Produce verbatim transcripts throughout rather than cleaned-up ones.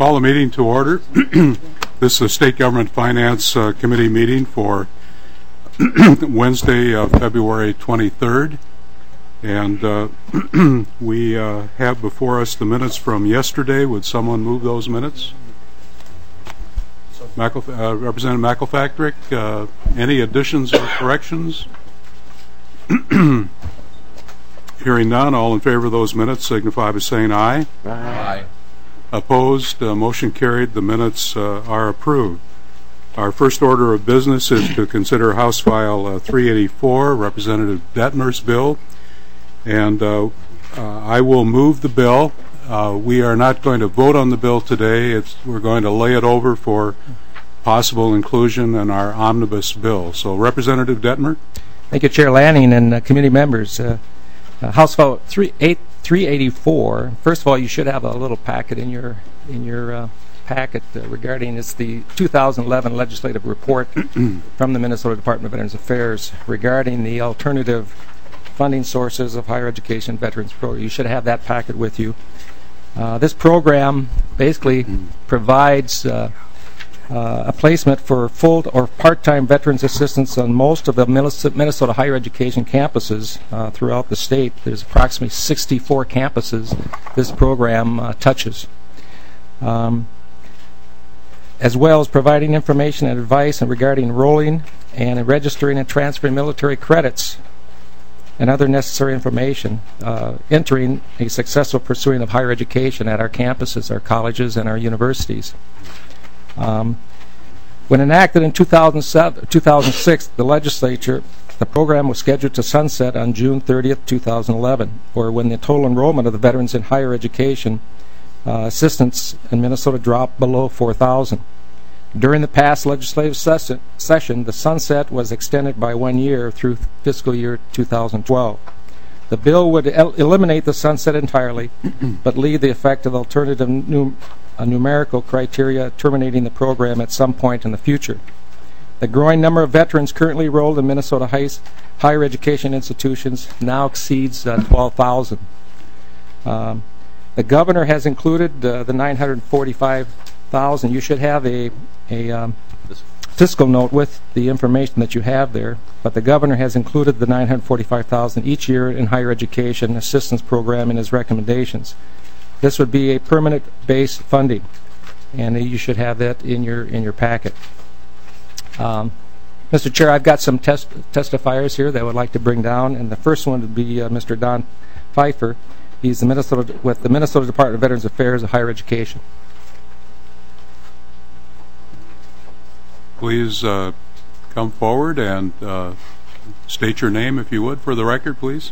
Call the meeting to order. This is the State Government Finance uh, Committee meeting for Wednesday, uh, February twenty-third. And uh, we uh, have before us the minutes from yesterday. Would someone move those minutes? Mackel, uh, Representative McElpatrick, uh, any additions or corrections? Hearing none, all in favor of those minutes signify by saying aye. Aye. Opposed, uh, motion carried. The minutes uh, are approved. Our first order of business is to consider House File uh, three eighty-four, Representative Detmer's bill. And uh, uh, I will move the bill. Uh, we are not going to vote on the bill today. It's, we're going to lay it over for possible inclusion in our omnibus bill. So, Representative Detmer. Thank you, Chair Lanning and uh, committee members. Uh, uh, House File three eighty-four. First of all, you should have a little packet in your in your uh, packet uh, regarding it's the two thousand eleven legislative report from the Minnesota Department of Veterans Affairs regarding the alternative funding sources of higher education veterans program. You should have that packet with you. Uh, this program basically provides uh, uh, a placement for full or part-time veterans assistance on most of the Minnesota higher education campuses uh, throughout the state. There's approximately sixty-four campuses this program uh, touches. Um, as well as providing information and advice regarding enrolling and registering and transferring military credits and other necessary information, uh, entering a successful pursuing of higher education at our campuses, our colleges, and our universities. Um, when enacted in two thousand six, the legislature, the program was scheduled to sunset on June thirtieth, two thousand eleven, or when the total enrollment of the veterans in higher education uh, assistance in Minnesota dropped below four thousand. During the past legislative session, session, the sunset was extended by one year through fiscal year two thousand twelve. The bill would el eliminate the sunset entirely, but leave the effect of alternative num uh, numerical criteria terminating the program at some point in the future. The growing number of veterans currently enrolled in Minnesota high, higher education institutions now exceeds uh, twelve thousand. Um, the governor has included uh, the nine hundred forty-five thousand. You should have a a um, fiscal note with the information that you have there, but the governor has included the nine hundred forty-five thousand each year in higher education assistance program in his recommendations. This would be a permanent base funding, and uh, you should have that in your in your packet. Um, Mister Chair, I've got some test testifiers here that I would like to bring down, and the first one would be uh, Mister Don Pfeiffer. He's the Minnesota with the Minnesota Department of Veterans Affairs of Higher Education. Please uh, come forward and uh, state your name, if you would, for the record, please.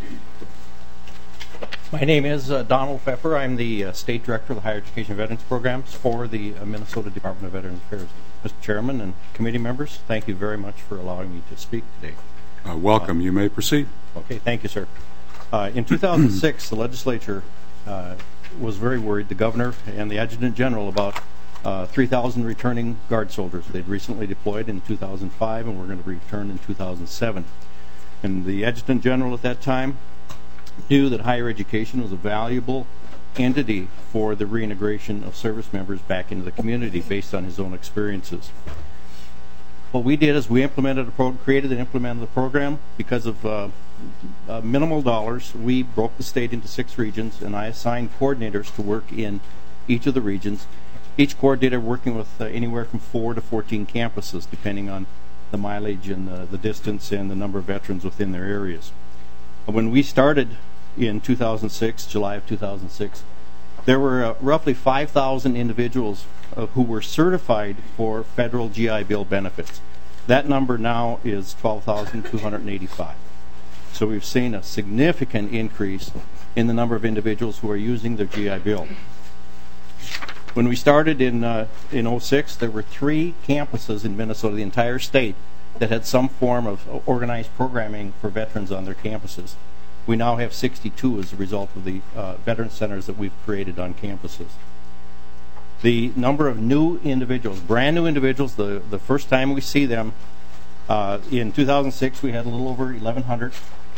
My name is uh, Donald Pfeffer. I'm the uh, State Director of the Higher Education Veterans Programs for the uh, Minnesota Department of Veterans Affairs. Mister Chairman and committee members, thank you very much for allowing me to speak today. Uh, welcome. Uh, you may proceed. Okay, thank you, sir. Uh, in two thousand six, the legislature uh, was very worried, the governor and the adjutant general, about Uh, three thousand returning Guard soldiers. They'd recently deployed in two thousand five and were going to return in two thousand seven. And the Adjutant General at that time knew that higher education was a valuable entity for the reintegration of service members back into the community based on his own experiences. What we did is we implemented a pro created and implemented the program. Because of uh, uh, minimal dollars, we broke the state into six regions, and I assigned coordinators to work in each of the regions. Each coordinator working with uh, anywhere from four to fourteen campuses, depending on the mileage and the, the distance and the number of veterans within their areas. When we started in two thousand six, July of two thousand six, there were uh, roughly five thousand individuals uh, who were certified for federal G I Bill benefits. That number now is twelve thousand two hundred eighty-five. So we've seen a significant increase in the number of individuals who are using their G I Bill. When we started in uh, in oh six, there were three campuses in Minnesota, the entire state, that had some form of organized programming for veterans on their campuses. We now have sixty-two as a result of the uh, veteran centers that we've created on campuses. The number of new individuals, brand new individuals, the, the first time we see them, uh, in two thousand six we had a little over eleven hundred.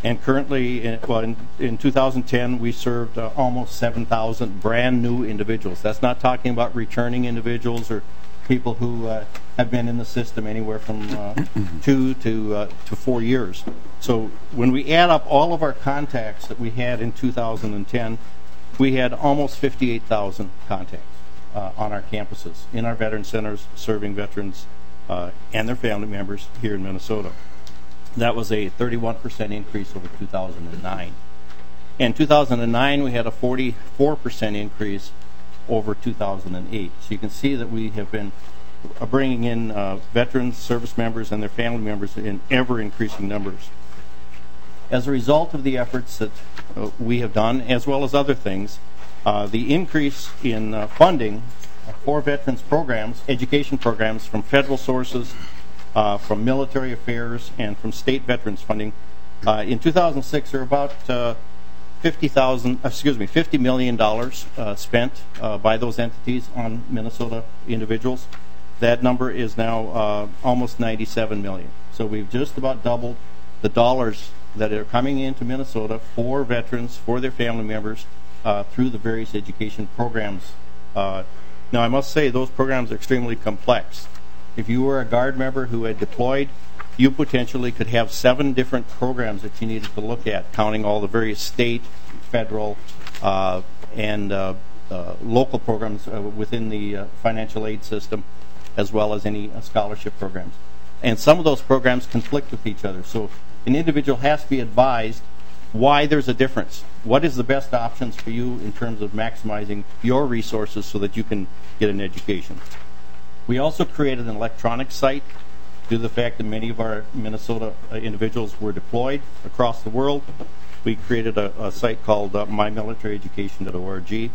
And currently, in, well, in, in two thousand ten, we served uh, almost seven thousand brand new individuals. That's not talking about returning individuals or people who uh, have been in the system anywhere from uh, two to uh, to four years. So when we add up all of our contacts that we had in two thousand ten, we had almost fifty-eight thousand contacts uh, on our campuses, in our veteran centers, serving veterans uh, and their family members here in Minnesota. That was a thirty-one percent increase over two thousand nine. In two thousand nine, we had a forty-four percent increase over two thousand eight. So you can see that we have been bringing in uh, veterans, service members, and their family members in ever-increasing numbers. As a result of the efforts that uh, we have done, as well as other things, uh, the increase in uh, funding for veterans programs, education programs from federal sources, uh, from military affairs, and from state veterans funding, uh, in two thousand six, there are about uh, fifty thousand, excuse me, fifty million dollars uh, spent uh, by those entities on Minnesota individuals. That number is now uh, almost ninety-seven million. So we've just about doubled the dollars that are coming into Minnesota for veterans, for their family members, uh, through the various education programs. Uh, now, I must say those programs are extremely complex. If you were a Guard member who had deployed, you potentially could have seven different programs that you needed to look at, counting all the various state, federal, uh, and uh, uh, local programs uh, within the uh, financial aid system, as well as any uh, scholarship programs. And some of those programs conflict with each other. So an individual has to be advised why there's a difference. What is the best options for you in terms of maximizing your resources so that you can get an education? We also created an electronic site due to the fact that many of our Minnesota uh, individuals were deployed across the world. We created a, a site called uh, my military education dot org.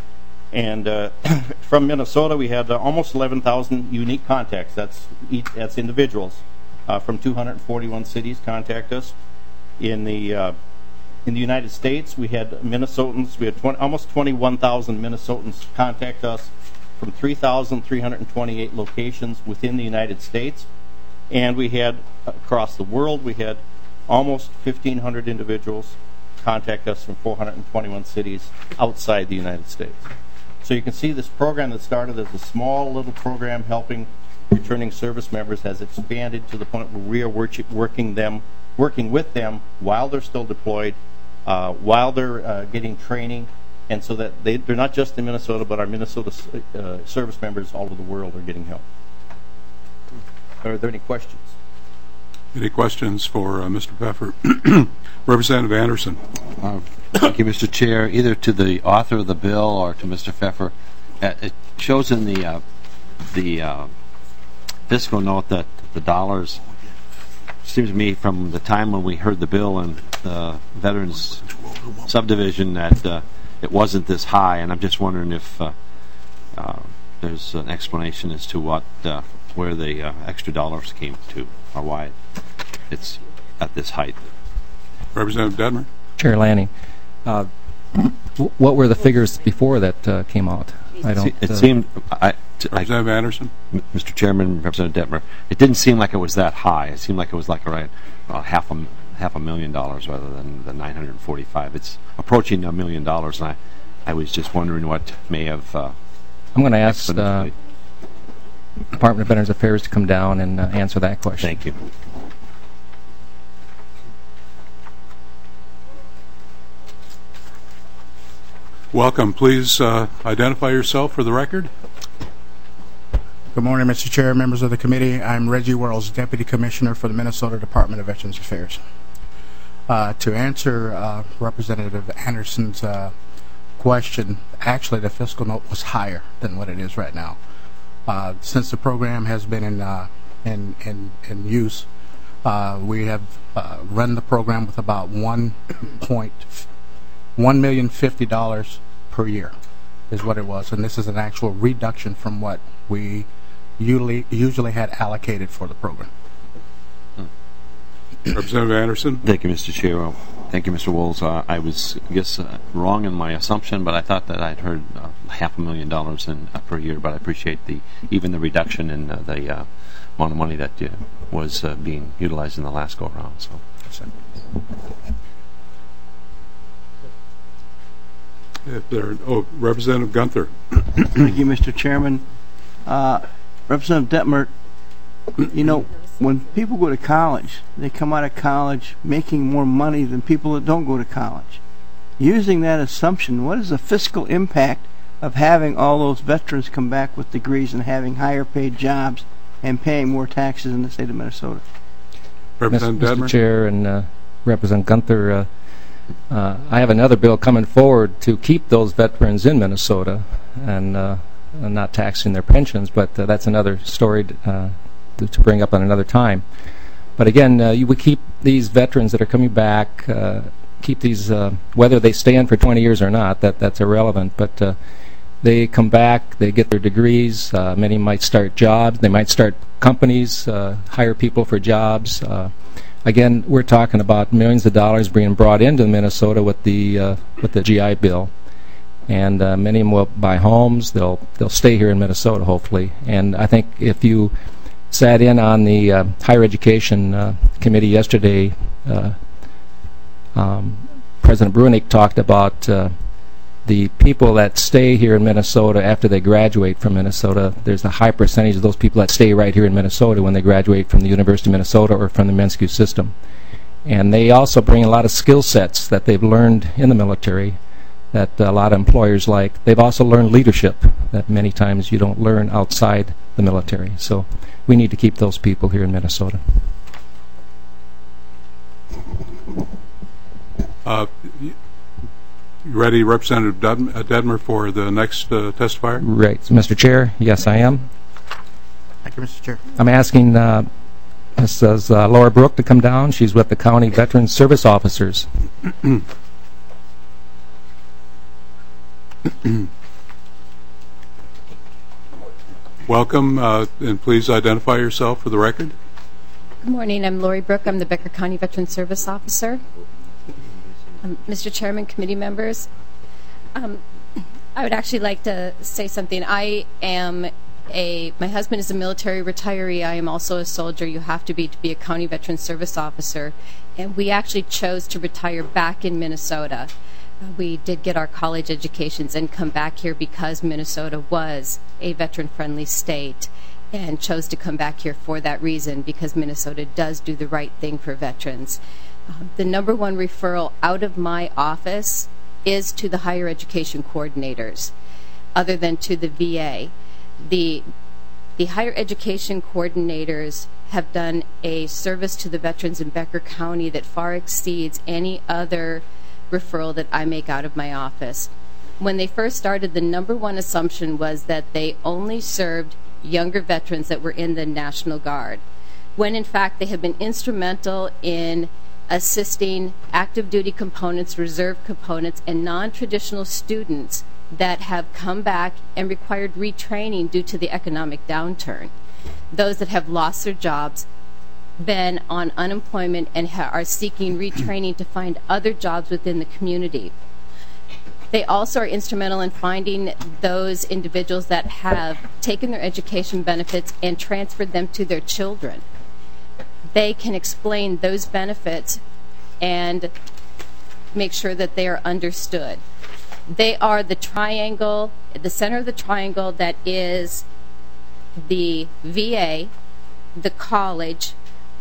And uh, from Minnesota, we had uh, almost eleven thousand unique contacts. That's each, that's individuals uh, from two hundred forty-one cities contact us. In the uh, in the United States, we had Minnesotans. We had twenty, almost twenty-one thousand Minnesotans contact us from three thousand three hundred twenty-eight locations within the United States. And we had, across the world, we had almost fifteen hundred individuals contact us from four hundred twenty-one cities outside the United States. So you can see this program that started as a small little program helping returning service members has expanded to the point where we are working them, working with them while they're still deployed, uh, while they're uh, getting training, and so that they, they're not just in Minnesota, but our Minnesota uh, service members all over the world are getting help. Are there any questions? Any questions for uh, Mister Pfeffer? Representative Anderson. Uh, thank you, Mister Chair. Either to the author of the bill or to Mister Pfeffer, uh, it shows in the uh, the uh, fiscal note that the dollars, seems to me from the time when we heard the bill and the Veterans Subdivision that uh, it wasn't this high, and I'm just wondering if uh, uh, there's an explanation as to what uh, where the uh, extra dollars came to or why it's at this height. Representative Detmer. Chair Lanning, uh, w- what were the figures before that uh, came out? I don't. It uh, seemed, I, t- Representative I, Anderson. Mister Chairman, Representative Detmer, it didn't seem like it was that high. It seemed like it was like around uh, half a half a million dollars rather than the nine hundred forty-five. It's approaching a million dollars, and I, I was just wondering what may have. Uh, I'm going to ask the Department of Veterans Affairs to come down and uh, answer that question. Thank you. Welcome. Please uh, identify yourself for the record. Good morning, Mister Chair, members of the committee. I'm Reggie Worrells, Deputy Commissioner for the Minnesota Department of Veterans Affairs. Uh, to answer uh, Representative Anderson's uh, question, actually the fiscal note was higher than what it is right now. Uh, since the program has been in uh, in, in, in use, uh, we have uh, run the program with about one point one million fifty dollars per year is what it was, and this is an actual reduction from what we usually usually had allocated for the program. Representative Anderson. Thank you, Mister Chair. Well, thank you, Mister Wolls. Uh, I was, I guess, uh, wrong in my assumption, but I thought that I'd heard uh, half a million dollars in uh, per year. But I appreciate the even the reduction in uh, the uh, amount of money that uh, was uh, being utilized in the last go around. So, If there, oh, Representative Gunther. Thank you, Mister Chairman. Uh, Representative Detmer, you know, when people go to college, they come out of college making more money than people that don't go to college. Using that assumption, what is the fiscal impact of having all those veterans come back with degrees and having higher paid jobs and paying more taxes in the state of Minnesota? Representative Mister Detmer. Chair and uh, Representative Gunther, uh, uh, I have another bill coming forward to keep those veterans in Minnesota and uh, not taxing their pensions, but uh, that's another story uh, to, to bring up on another time. But again, uh, you would keep these veterans that are coming back, uh, keep these, uh, whether they stay in for twenty years or not, that that's irrelevant, but uh, they come back, they get their degrees, uh, many might start jobs, they might start companies, uh, hire people for jobs. Uh, again, we're talking about millions of dollars being brought into Minnesota with the uh, with the G I Bill, and uh, many of them will buy homes. They'll they'll stay here in Minnesota, hopefully. And I think if you sat in on the uh, higher education uh, committee yesterday, uh, um, President Bruenig talked about uh, the people that stay here in Minnesota after they graduate from Minnesota. There's a high percentage of those people that stay right here in Minnesota when they graduate from the University of Minnesota or from the Minsky system. And they also bring a lot of skill sets that they've learned in the military that a lot of employers like. They've also learned leadership that many times you don't learn outside the military. So we need to keep those people here in Minnesota. Uh, you ready, Representative Detmer, for the next uh, testifier? Right. Mister Chair, yes, I am. Thank you, Mister Chair. I'm asking uh, Missus Uh, Laura Brooke to come down. She's with the County Veteran Service Officers. Welcome, uh, and please identify yourself for the record. Good morning. I'm Lori Brooke. I'm the Becker County Veteran Service Officer. Um, Mister Chairman, committee members, um, I would actually like to say something. I am a, my husband is a military retiree. I am also a soldier. You have to be to be a County Veteran Service Officer. And we actually chose to retire back in Minnesota. Uh, we did get our college educations and come back here because Minnesota was a veteran-friendly state, and chose to come back here for that reason, because Minnesota does do the right thing for veterans. Uh, the number one referral out of my office is to the higher education coordinators, other than to the V A. The, the higher education coordinators have done a service to the veterans in Becker County that far exceeds any other referral that I make out of my office. When they first started, the number one assumption was that they only served younger veterans that were in the National Guard, when in fact they have been instrumental in assisting active duty components, reserve components, and non-traditional students that have come back and required retraining due to the economic downturn. Those that have lost their jobs, been on unemployment, and ha are seeking retraining to find other jobs within the community. They also are instrumental in finding those individuals that have taken their education benefits and transferred them to their children. They can explain those benefits and make sure that they are understood. They are the triangle, the center of the triangle that is the V A, the college,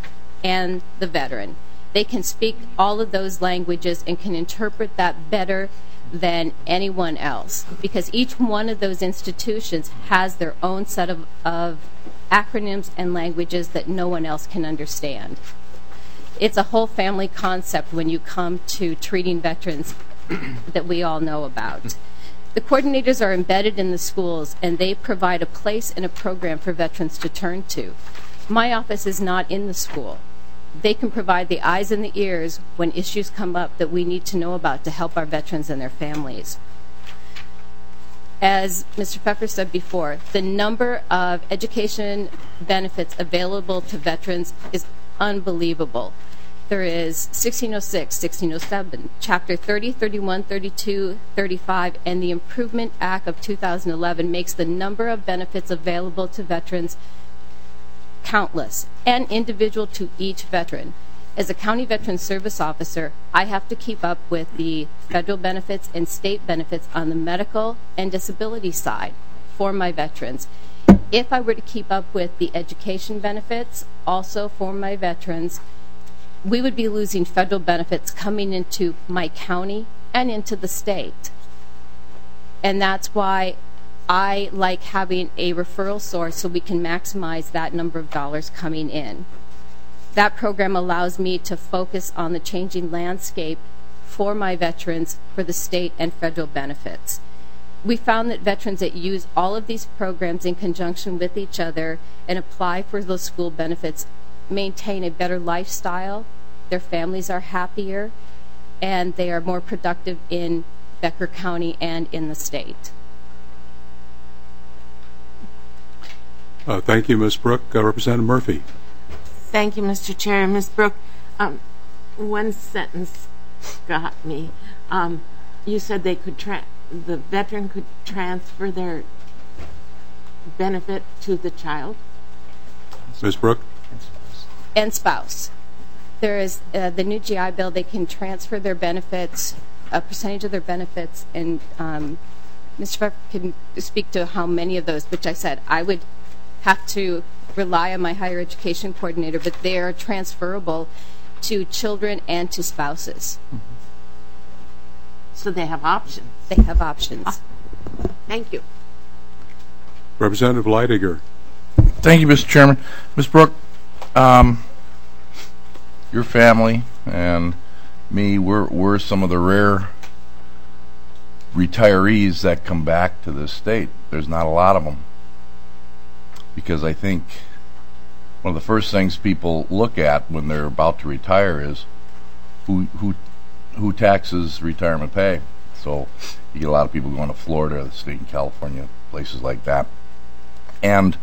and the veteran. They can speak all of those languages and can interpret that better than anyone else, because each one of those institutions has their own set of, of acronyms and languages that no one else can understand. It's a whole family concept when you come to treating veterans that we all know about. The coordinators are embedded in the schools, and they provide a place and a program for veterans to turn to. My office is not in the school. They can provide the eyes and the ears when issues come up that we need to know about to help our veterans and their families. As Mister Pfeffer said before, the number of education benefits available to veterans is unbelievable. There is sixteen oh six, sixteen oh seven, Chapter thirty, thirty-one, thirty-two, thirty-five, and the Improvement Act of two thousand eleven makes the number of benefits available to veterans countless and individual to each veteran. As a county veteran service officer, I have to keep up with the federal benefits and state benefits on the medical and disability side for my veterans. If I were to keep up with the education benefits also for my veterans, we would be losing federal benefits coming into my county and into the state. And that's why I like having a referral source so we can maximize that number of dollars coming in. That program allows me to focus on the changing landscape for my veterans for the state and federal benefits. We found that veterans that use all of these programs in conjunction with each other and apply for those school benefits maintain a better lifestyle, their families are happier, and they are more productive in Becker County and in the state. Uh, thank you, Miz Brooke. Uh, Representative Murphy. Thank you, Mister Chair. Miz Brooke, um, one sentence got me. Um, you said they could tra- the veteran could transfer their benefit to the child? Miz Brooke? And spouse. There is uh, the new G I Bill. They can transfer their benefits, a percentage of their benefits, and um, Mister Pfeffer can speak to how many of those, which I said I would have to rely on my higher education coordinator, but they are transferable to children and to spouses. So they have options. They have options. Oh. Thank you. Representative Leidiger. Thank you, Mister Chairman. Miz Brooke, um, your family and me, we're, we're some of the rare retirees that come back to this state. There's not a lot of them. Because I think one of the first things people look at when they're about to retire is who who who taxes retirement pay. So you get a lot of people going to Florida, the state in California, places like that. And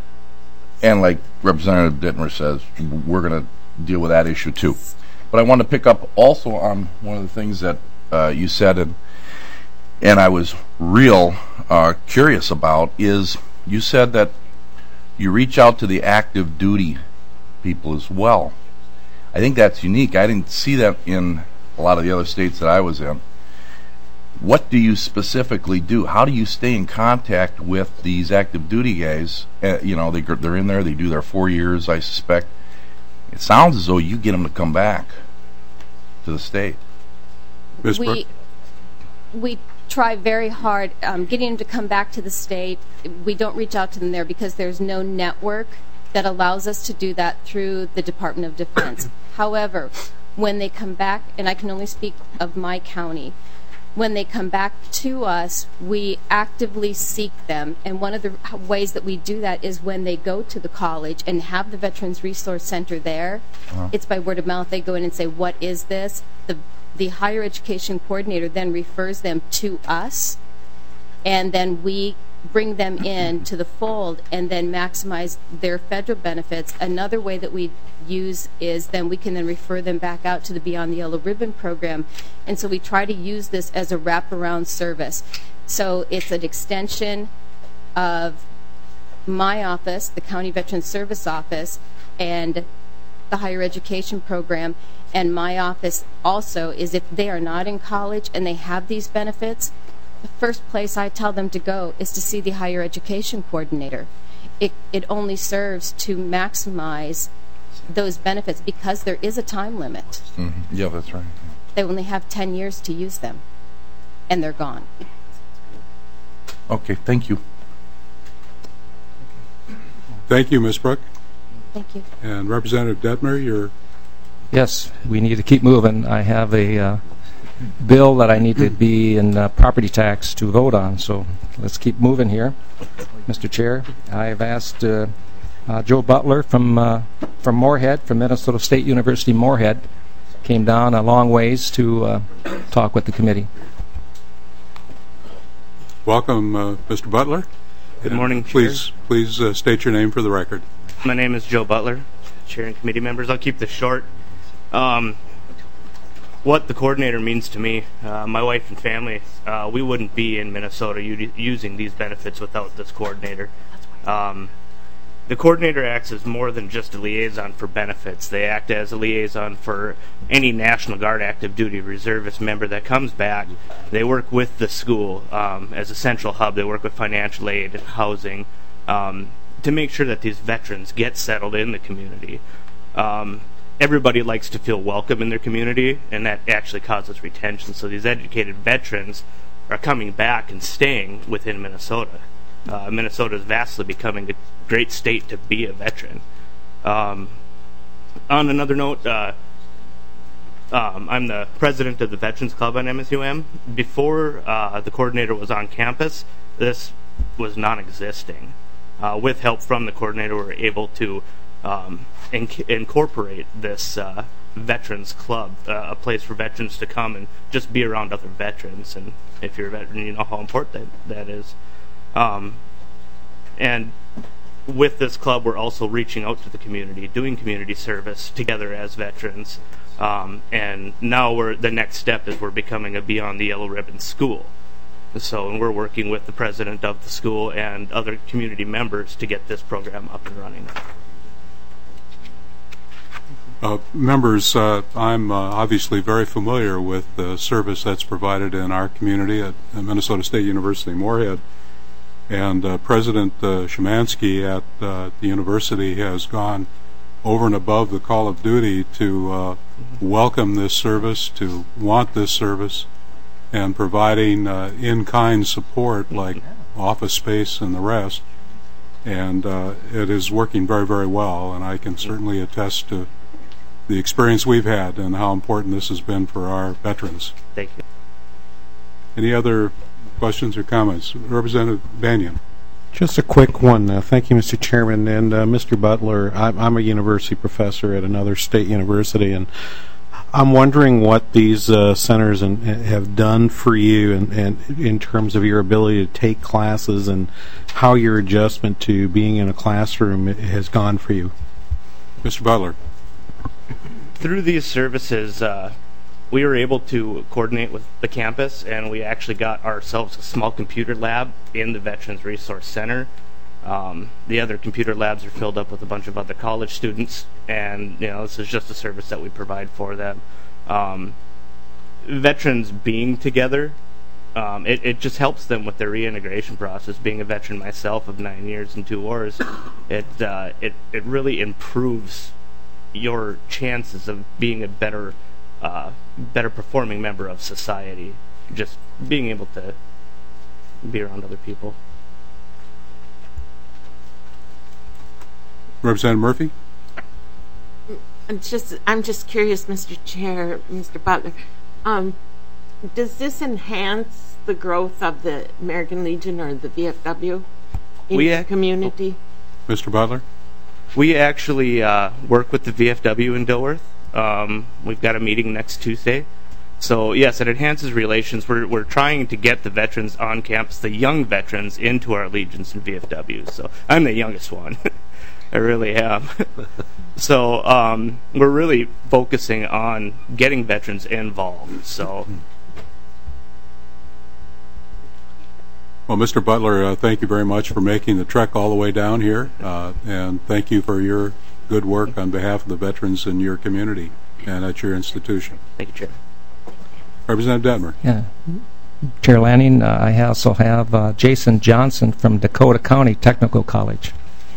and like Representative Dittmer says, we're going to deal with that issue too. But I want to pick up also on one of the things that uh, you said, and and I was real uh, curious about, is you said that you reach out to the active duty people as well. I think that's unique. I didn't see that in a lot of the other states that I was in. What do you specifically do? How do you stay in contact with these active duty guys? Uh, you know, they, they're in there, they do their four years, I suspect. It sounds as though you get them to come back to the state. Miz Brooke? We, we try very hard um, getting them to come back to the state. We don't reach out to them there because there's no network that allows us to do that through the Department of Defense. However, when they come back, and I can only speak of my county, when they come back to us, we actively seek them. And one of the ways that we do that is when they go to the college and have the Veterans Resource Center there, uh-huh. It's by word of mouth. They go in and say, what is this? The The higher education coordinator then refers them to us, and then we bring them in to the fold and then maximize their federal benefits. Another way that we use is then we can then refer them back out to the Beyond the Yellow Ribbon program. And so we try to use this as a wraparound service. So it's an extension of my office, the County Veteran Service Office, and the higher education program. And my office also is if they are not in college and they have these benefits, the first place I tell them to go is to see the higher education coordinator. It, it only serves to maximize those benefits because there is a time limit. Mm-hmm. Yeah, that's right. They only have ten years to use them, and they're gone. Okay, thank you. Thank you, Miz Brooke. Thank you. And Representative Detmer, you're... Yes, we need to keep moving. I have a uh, bill that I need to be in uh, property tax to vote on, so let's keep moving here. Mister Chair, I've asked uh, uh, Joe Butler from uh, from Moorhead, from Minnesota State University Moorhead, came down a long ways to uh, talk with the committee. Welcome, uh, Mister Butler. Good morning, Please, Chair. please uh, state your name for the record. My name is Joe Butler, Chair and committee members. I'll keep this short. Um, what the coordinator means to me, uh, my wife and family, uh, we wouldn't be in Minnesota u- using these benefits without this coordinator. Um, the coordinator acts as more than just a liaison for benefits. They act as a liaison for any National Guard active duty reservist member that comes back. They work with the school um, as a central hub. They work with financial aid and housing um, to make sure that these veterans get settled in the community. Um, everybody likes to feel welcome in their community, and that actually causes retention. So these educated veterans are coming back and staying within Minnesota. Uh, Minnesota is vastly becoming a great state to be a veteran. Um, on another note, uh, um, I'm the president of the Veterans Club on M S U M. Before uh, the coordinator was on campus, this was non-existing. Uh, with help from the coordinator, we were able to um, inc- incorporate this uh, Veterans Club, uh, a place for veterans to come and just be around other veterans. And if you're a veteran, you know how important that, that is. Um, and with this club, we're also reaching out to the community, doing community service together as veterans. Um, and now we're the next step is we're becoming a Beyond the Yellow Ribbon school. So, and we're working with the president of the school and other community members to get this program up and running. Uh, members, uh, I'm uh, obviously very familiar with the service that's provided in our community at Minnesota State University Moorhead. And uh, President uh, Szymanski at uh, the university has gone over and above the call of duty to uh, welcome this service, to want this service, and providing uh, in-kind support like office space and the rest. And uh, it is working very, very well, and I can certainly attest to the experience we've had and how important this has been for our veterans. Thank you. Any other questions or comments? Representative Banyan. Just a quick one. Uh, thank you, Mister Chairman. And uh, Mister Butler, I'm, I'm a university professor at another state university, and I'm wondering what these uh, centers and, have done for you and, and in terms of your ability to take classes and how your adjustment to being in a classroom has gone for you. Mister Butler. Through these services, uh, we were able to coordinate with the campus, and we actually got ourselves a small computer lab in the Veterans Resource Center. Um, the other computer labs are filled up with a bunch of other college students, and you know this is just a service that we provide for them. Um, veterans being together, um, it, it just helps them with their reintegration process. Being a veteran myself of nine years and two wars, it uh, it it really improves your chances of being a better uh, better performing member of society, just being able to be around other people. Representative Murphy? I'm just, I'm just curious, Mister Chair, Mister Butler, um, does this enhance the growth of the American Legion or the V F W in we the community? Mister Butler? We actually uh, work with the V F W in Dilworth. Um, we've got a meeting next Tuesday. So, yes, it enhances relations. We're, we're trying to get the veterans on campus, the young veterans, into our legions and V F Ws. So I'm the youngest one. I really am. So um, we're really focusing on getting veterans involved. So. Well, Mister Butler, uh, thank you very much for making the trek all the way down here, uh, and thank you for your good work on behalf of the veterans in your community and at your institution. Thank you, Chair. Representative Detmer. Yeah. Chair Lanning, uh, I also have uh, Jason Johnson from Dakota County Technical College.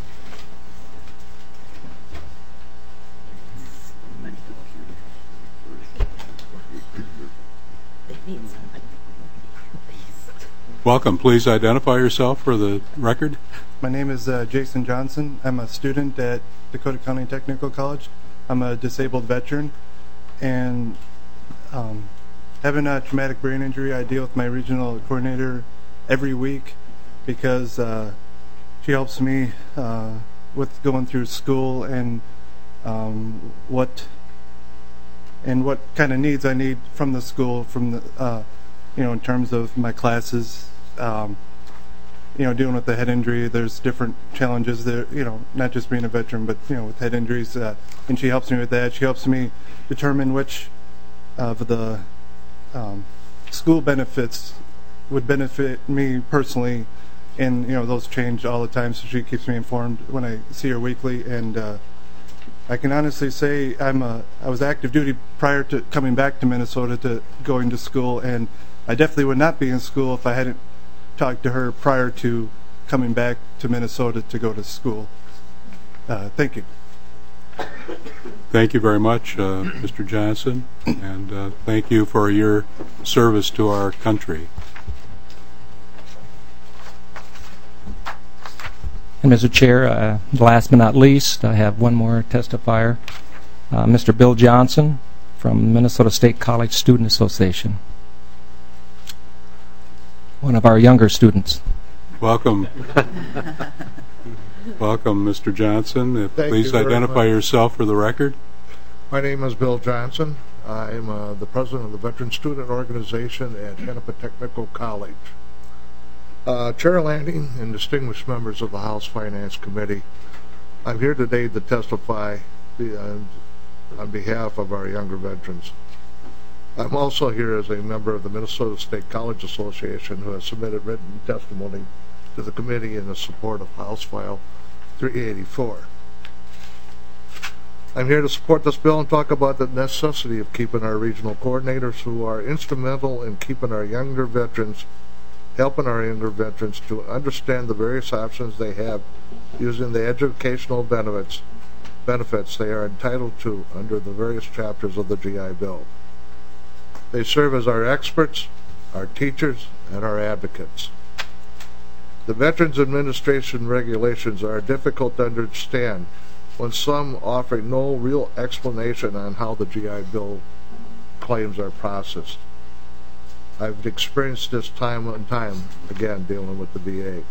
Welcome. Please identify yourself for the record. My name is uh, Jason Johnson. I'm a student at Dakota County Technical College. I'm a disabled veteran, and um, having a traumatic brain injury, I deal with my regional coordinator every week because uh, she helps me uh, with going through school and um, what and what kind of needs I need from the school, from the uh, you know, in terms of my classes. Um, you know, dealing with the head injury, there's different challenges there, you know, not just being a veteran, but, you know, with head injuries, uh, and she helps me with that. She helps me determine which of the um, school benefits would benefit me personally and you know those change all the time. So she keeps me informed when I see her weekly, and uh, I can honestly say I'm a I was active duty prior to coming back to Minnesota to going to school, and I definitely would not be in school if I hadn't talked to her prior to coming back to Minnesota to go to school. Uh, thank you. Thank you very much, uh, Mister Johnson, and uh, thank you for your service to our country. And Mister Chair, uh, last but not least, I have one more testifier, uh, Mister Bill Johnson from Minnesota State College Student Association, one of our younger students. Welcome. Welcome, Mister Johnson. If Thank please you very identify much. yourself for the record. My name is Bill Johnson. I am uh, the president of the Veteran Student Organization at Hennepin Technical College. Uh, Chair Landing and distinguished members of the House Finance Committee, I'm here today to testify uh, on behalf of our younger veterans. I'm also here as a member of the Minnesota State College Association who has submitted written testimony to the committee in the support of House File three eighty-four. I'm here to support this bill and talk about the necessity of keeping our regional coordinators who are instrumental in keeping our younger veterans, helping our younger veterans to understand the various options they have using the educational benefits benefits they are entitled to under the various chapters of the G I Bill. They serve as our experts, our teachers, and our advocates. The Veterans Administration regulations are difficult to understand when some offer no real explanation on how the G I Bill claims are processed. I've experienced this time and time again dealing with the V A.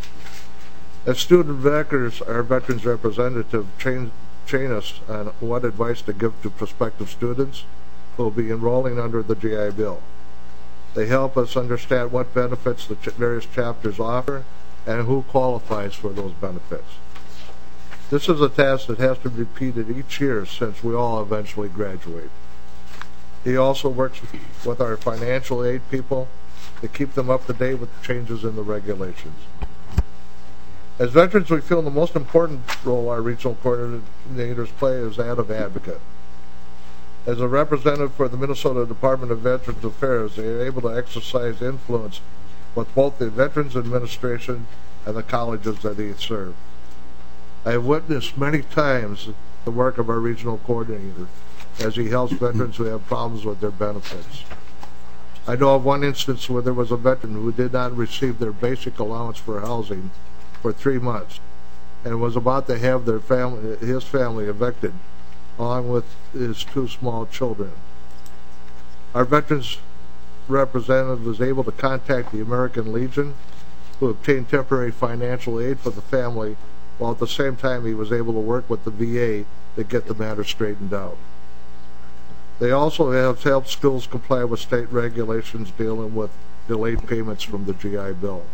As student veterans, our veterans representative train, train us on what advice to give to prospective students who will be enrolling under the G I Bill. They help us understand what benefits the ch various chapters offer and who qualifies for those benefits. This is a task that has to be repeated each year since we all eventually graduate. He also works with our financial aid people to keep them up to date with the changes in the regulations. As veterans, we feel the most important role our regional coordinators play is that of advocate. As a representative for the Minnesota Department of Veterans Affairs, they are able to exercise influence with both the Veterans Administration and the colleges that they serve. I have witnessed many times the work of our regional coordinator as he helps veterans who have problems with their benefits. I know of one instance where there was a veteran who did not receive their basic allowance for housing for three months and was about to have their family, his family evicted, along with his two small children. Our veterans representative was able to contact the American Legion, who obtained temporary financial aid for the family, while at the same time he was able to work with the V A to get the matter straightened out. They also have helped schools comply with state regulations dealing with delayed payments from the G I Bill.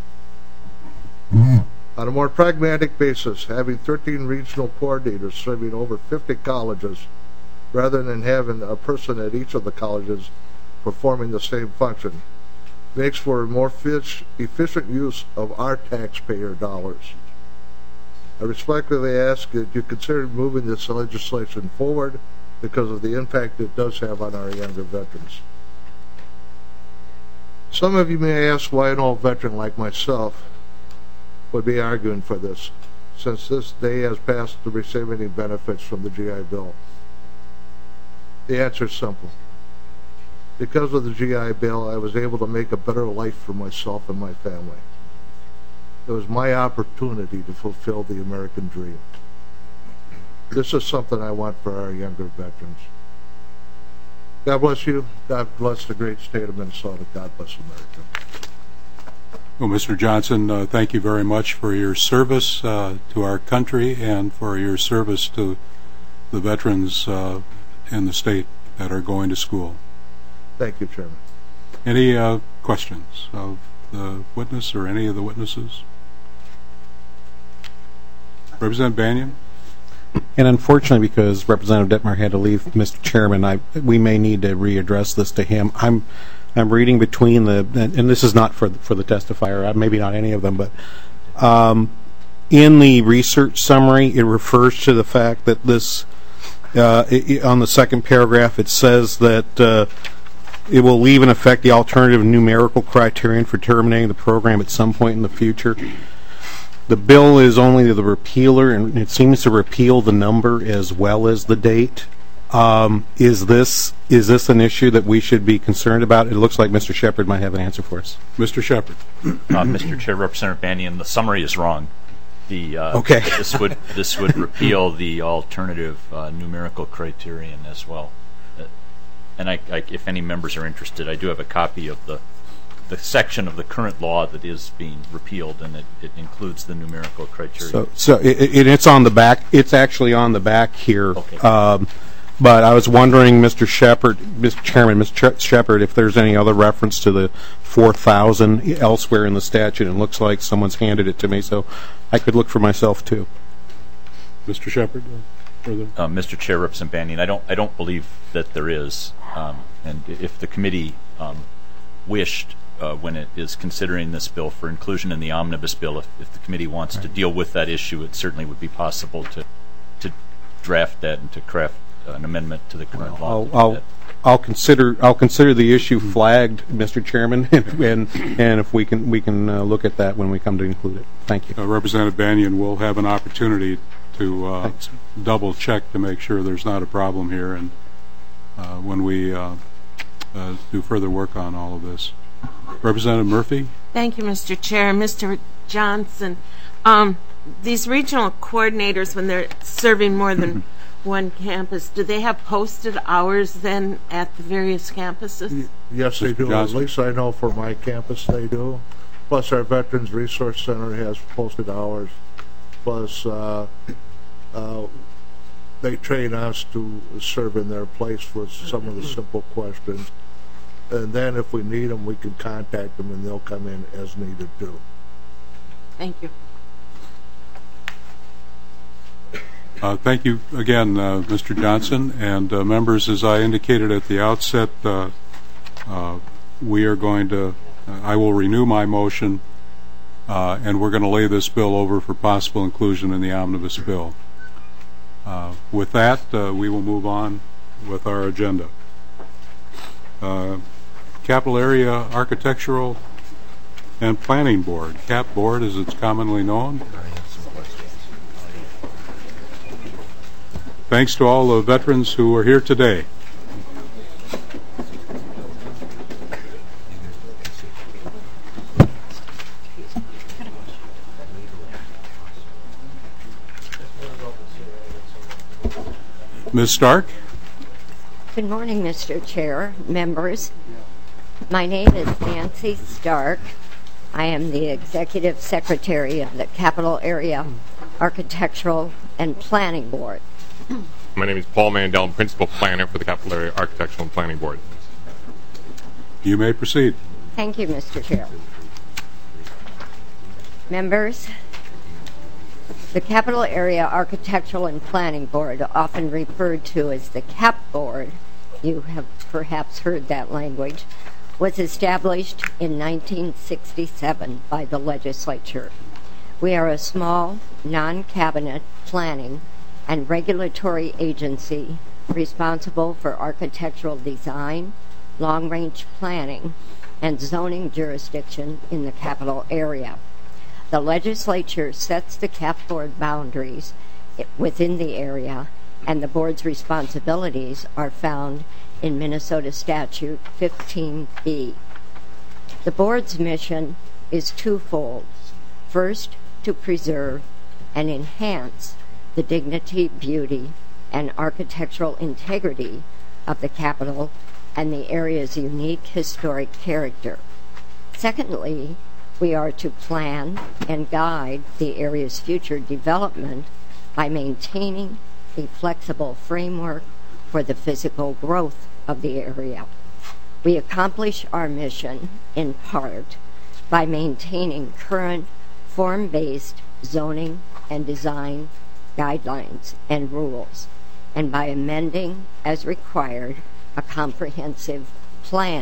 On a more pragmatic basis, having thirteen regional coordinators serving over fifty colleges, rather than having a person at each of the colleges performing the same function, makes for a more efficient use of our taxpayer dollars. I respectfully ask that you consider moving this legislation forward because of the impact it does have on our younger veterans. Some of you may ask why an old veteran like myself would be arguing for this, since this day has passed to receive any benefits from the G I Bill. The answer is simple. Because of the G I Bill, I was able to make a better life for myself and my family. It was my opportunity to fulfill the American dream. This is something I want for our younger veterans. God bless you. God bless the great state of Minnesota. God bless America. Well, Mister Johnson, uh, thank you very much for your service uh, to our country and for your service to the veterans uh, in the state that are going to school. Thank you, Chairman. Any uh, questions of the witness or any of the witnesses? Representative Banyan? And unfortunately, because Representative Detmer had to leave, Mister Chairman, I, we may need to readdress this to him. I'm I'm reading between the, and, and this is not for for the testifier, maybe not any of them, but um, in the research summary, it refers to the fact that this, uh, it, on the second paragraph, it says that uh, it will leave in effect the alternative numerical criterion for terminating the program at some point in the future. The bill is only the repealer, and it seems to repeal the number as well as the date. Um, is this is this an issue that we should be concerned about? It looks like Mister Shepard might have an answer for us. Mister Shepard. Uh, Mister Chair, Representative Bannion, the summary is wrong. The uh, okay. this would this would repeal the alternative uh, numerical criterion as well. Uh, and I, I, if any members are interested, I do have a copy of the the section of the current law that is being repealed, and it, it includes the numerical criteria. So, so it, it, it's on the back. It's actually on the back here. Okay. Um, but I was wondering, Mister Shepard, Mister Chairman, Mister Shepard, if there's any other reference to the four thousand elsewhere in the statute. It looks like someone's handed it to me, so I could look for myself too. Mister Shepard, further. Uh, Mister Chair, Representative Bannion, I don't I don't believe that there is, um, and if the committee um, wished. Uh, when it is considering this bill for inclusion in the omnibus bill, if, if the committee wants right. to deal with that issue, it certainly would be possible to to draft that and to craft uh, an amendment to the current well, law. I'll, I'll, I'll consider I'll consider the issue flagged, Mister Chairman, and and, and if we can we can uh, look at that when we come to include it. Thank you. Uh, Representative Bannion will have an opportunity to uh, double check to make sure there's not a problem here, and uh, when we uh, uh, do further work on all of this. Representative Murphy. Thank you, Mister Chair. Mister Johnson, um, these regional coordinators, when they're serving more than one campus, do they have posted hours then at the various campuses? Yes, they do. Johnson. At least I know for my campus they do. Plus, our Veterans Resource Center has posted hours. Plus, uh, uh, they train us to serve in their place for some of the simple questions. And then if we need them, we can contact them, and they'll come in as needed, too. Thank you. Uh, thank you again, uh, Mister Johnson. And uh, members, as I indicated at the outset, uh, uh, we are going to, uh, I will renew my motion, uh, and we're going to lay this bill over for possible inclusion in the omnibus bill. Uh, with that, uh, we will move on with our agenda. Uh, Capital Area Architectural and Planning Board, CAP Board as it's commonly known. Thanks to all the veterans who are here today. Miz Stark. Good morning, Mister Chair, members. My name is Nancy Stark. I am the Executive Secretary of the Capital Area Architectural and Planning Board. My name is Paul Mandel, Principal Planner for the Capital Area Architectural and Planning Board. You may proceed. Thank you, Mister Chair. Members, the Capital Area Architectural and Planning Board, often referred to as the CAP Board, you have perhaps heard that language, was established in nineteen sixty-seven by the legislature. We are a small, non-cabinet planning and regulatory agency responsible for architectural design, long-range planning, and zoning jurisdiction in the capital area. The legislature sets the CAP Board boundaries within the area, and the board's responsibilities are found in Minnesota Statute fifteen B. The board's mission is twofold. First, to preserve and enhance the dignity, beauty, and architectural integrity of the capital and the area's unique historic character. Secondly, we are to plan and guide the area's future development by maintaining a flexible framework for the physical growth of the area. We accomplish our mission in part by maintaining current form-based zoning and design guidelines and rules, and by amending, as required, a comprehensive plan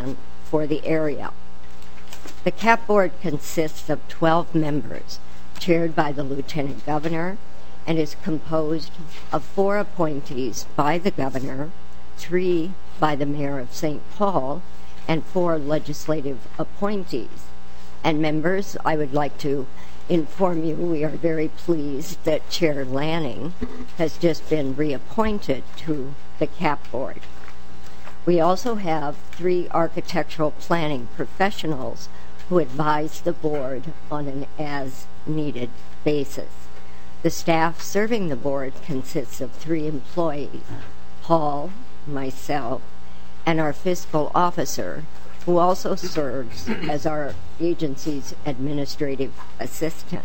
for the area. The C A P Board consists of twelve members, chaired by the Lieutenant Governor, and is composed of four appointees by the Governor, three by the Mayor of Saint Paul, and four legislative appointees. And members, I would like to inform you we are very pleased that Chair Lanning has just been reappointed to the C A P Board. We also have three architectural planning professionals who advise the board on an as-needed basis. The staff serving the board consists of three employees, Paul, myself, and our fiscal officer, who also serves as our agency's administrative assistant.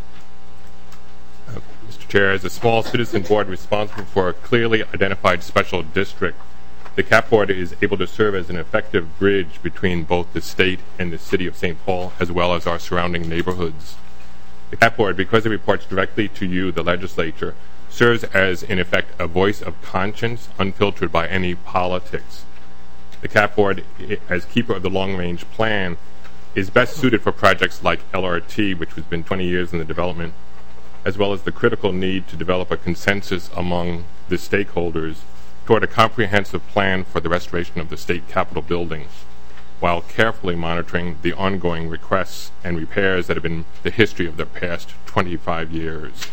Uh, Mister Chair, as a small citizen board responsible for a clearly identified special district, the C A P Board is able to serve as an effective bridge between both the state and the city of Saint Paul, as well as our surrounding neighborhoods. The C A P Board, because it reports directly to you, the legislature, serves as, in effect, a voice of conscience unfiltered by any politics. The C A P Board, as keeper of the long-range plan, is best suited for projects like L R T, which has been twenty years in the development, as well as the critical need to develop a consensus among the stakeholders toward a comprehensive plan for the restoration of the state capitol building, while carefully monitoring the ongoing requests and repairs that have been the history of the past twenty-five years.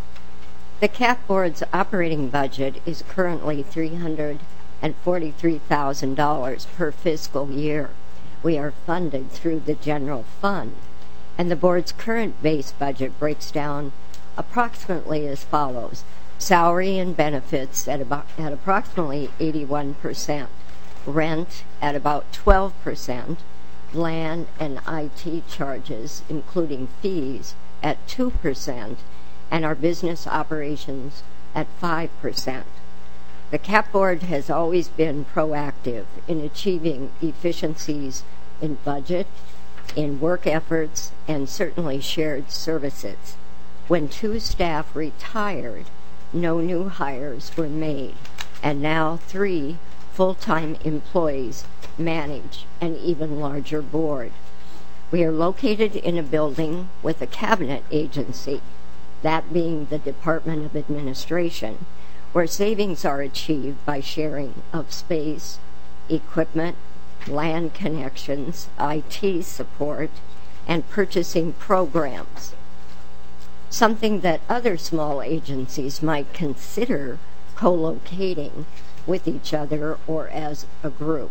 The C A P Board's operating budget is currently three hundred forty-three thousand dollars per fiscal year. We are funded through the general fund, and the board's current base budget breaks down approximately as follows: salary and benefits at about at approximately eighty-one percent, rent at about twelve percent, land and I T charges, including fees, at two percent, and our business operations at five percent. The C A P Board has always been proactive in achieving efficiencies in budget, in work efforts, and certainly shared services. When two staff retired, no new hires were made, and now three full-time employees manage an even larger board. We are located in a building with a cabinet agency, that being the Department of Administration, where savings are achieved by sharing of space, equipment, land connections, I T support, and purchasing programs. Something that other small agencies might consider co-locating with each other or as a group.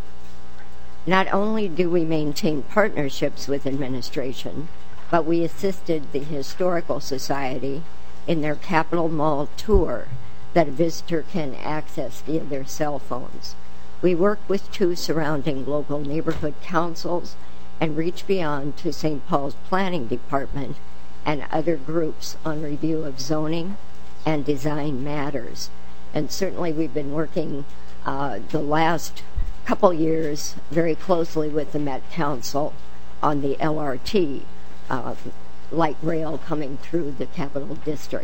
Not only do we maintain partnerships with administration, but we assisted the Historical Society in their Capitol Mall tour that a visitor can access via their cell phones. We work with two surrounding local neighborhood councils and reach beyond to Saint Paul's Planning Department and other groups on review of zoning and design matters. And certainly we've been working uh, the last couple years very closely with the Met Council on the L R T, uh, light rail coming through the Capital District.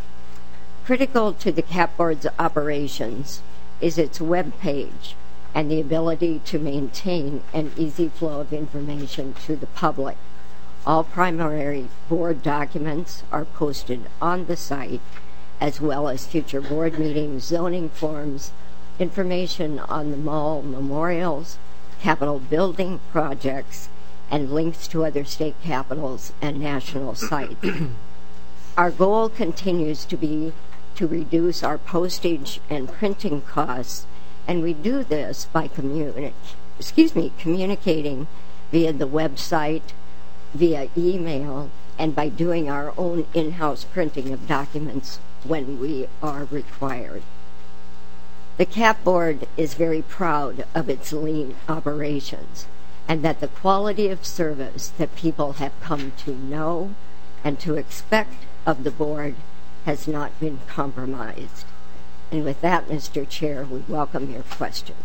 Critical to the C A P Board's operations is its web page and the ability to maintain an easy flow of information to the public. All primary board documents are posted on the site, as well as future board meetings, zoning forms, information on the mall memorials, Capitol building projects, and links to other state capitals and national sites. Our goal continues to be to reduce our postage and printing costs, and we do this by communi- excuse me, communicating via the website, via email, and by doing our own in-house printing of documents when we are required. The C A P Board is very proud of its lean operations, and that the quality of service that people have come to know and to expect of the board has not been compromised. And with that, Mister Chair, we welcome your questions.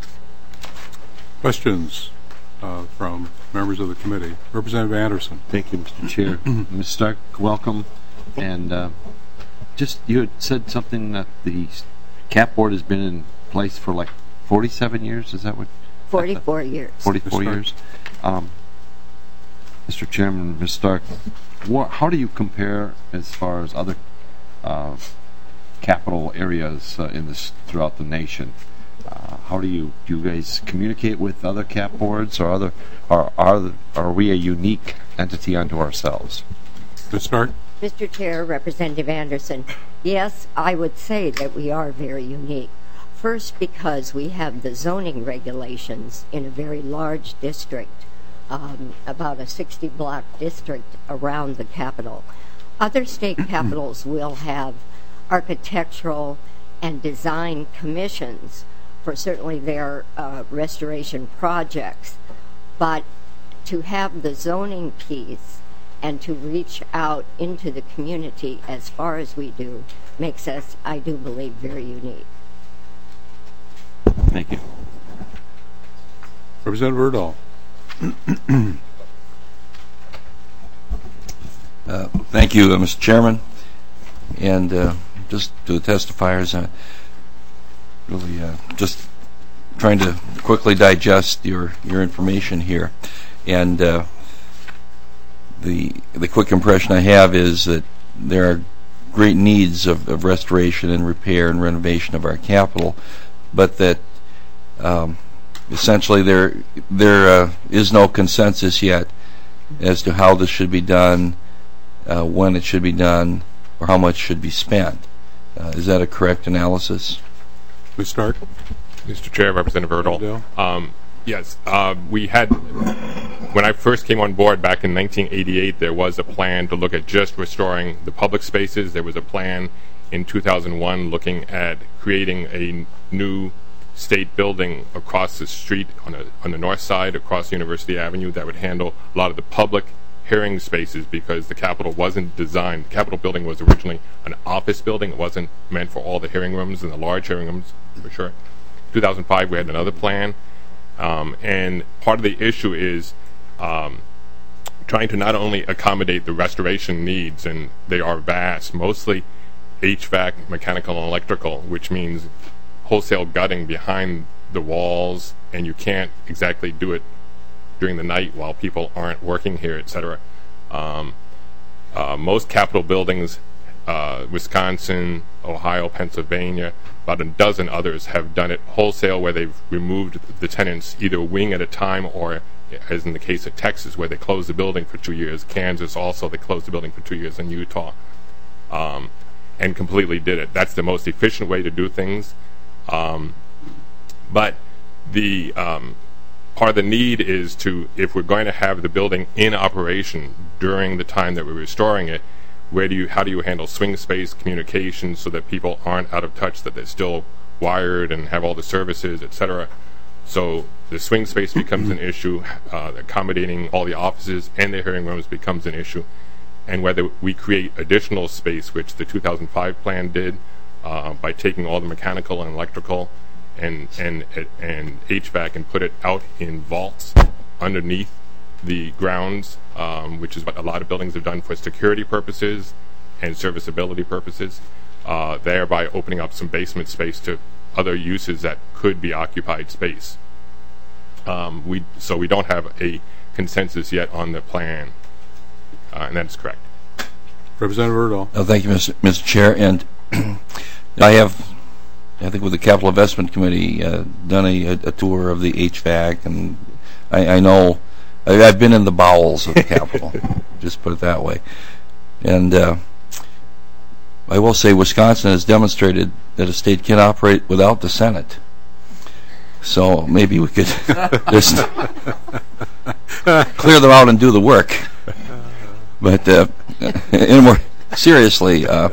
Questions uh, from members of the committee. Representative Anderson. Thank you, Mister Chair. Miz Stark, welcome. And uh, just, you had said something that the C A P Board has been in place for like forty-seven years. Is that what? forty-four years. forty-four years. Um, Mister Chairman, Miz Stark, what, how do you compare as far as other uh, capital areas uh, in this throughout the nation? Uh, how do you do you guys communicate with other cap boards, or other are are are we a unique entity unto ourselves? Miz Stark? Mister Chair, Representative Anderson, yes, I would say that we are very unique. First, because we have the zoning regulations in a very large district, um, about a sixty block district around the capital. Other state capitals will have architectural and design commissions for certainly their uh, restoration projects, but to have the zoning piece and to reach out into the community as far as we do makes us, I do believe, very unique. Thank you. Representative Erdahl. uh, thank you, uh, Mister Chairman. And uh, just to the testifiers, uh, really uh, just trying to quickly digest your, your information here. And uh, the the quick impression I have is that there are great needs of, of restoration and repair and renovation of our capital, but that um, essentially there there uh, is no consensus yet as to how this should be done, uh, when it should be done, or how much should be spent. Uh, is that a correct analysis? Miz Stark? Mister Chair, Representative Erdahl. Um, yes, uh, we had, when I first came on board back in nineteen eighty-eight, there was a plan to look at just restoring the public spaces. There was a plan in two thousand one looking at creating a new state building across the street on, a, on the north side across University Avenue that would handle a lot of the public hearing spaces, because the Capitol wasn't designed. The Capitol building was originally an office building. It wasn't meant for all the hearing rooms and the large hearing rooms, for sure. two thousand five, we had another plan. Um, and part of the issue is um, trying to not only accommodate the restoration needs, and they are vast, mostly H V A C, mechanical and electrical, which means wholesale gutting behind the walls, and you can't exactly do it during the night while people aren't working here, et cetera. Um, uh, most Capitol buildings, uh, Wisconsin, Ohio, Pennsylvania, about a dozen others have done it wholesale, where they've removed the tenants either a wing at a time, or, as in the case of Texas, where they closed the building for two years. Kansas also, they closed the building for two years, in Utah, um, and completely did it. That's the most efficient way to do things. Um, but the um, part of the need is to, if we're going to have the building in operation during the time that we're restoring it, where do you, how do you handle swing space, communication, so that people aren't out of touch, that they're still wired and have all the services, et cetera. So the swing space becomes an issue. Uh, accommodating all the offices and the hearing rooms becomes an issue. And whether we create additional space, which the two thousand five plan did, uh, by taking all the mechanical and electrical and and and H V A C and put it out in vaults underneath the grounds, um, which is what a lot of buildings have done for security purposes and serviceability purposes, uh, thereby opening up some basement space to other uses that could be occupied space. Um, we so we don't have a consensus yet on the plan, uh, and that's correct. Representative Erdahl. Oh, thank you, Mister Mister Chair. And I have, I think, with the Capital Investment Committee, uh, done a, a tour of the H V A C, and I, I know. I've been in the bowels of the Capitol, just put it that way. And uh, I will say Wisconsin has demonstrated that a state can operate without the Senate. So maybe we could just clear them out and do the work. But uh, in more seriously, uh,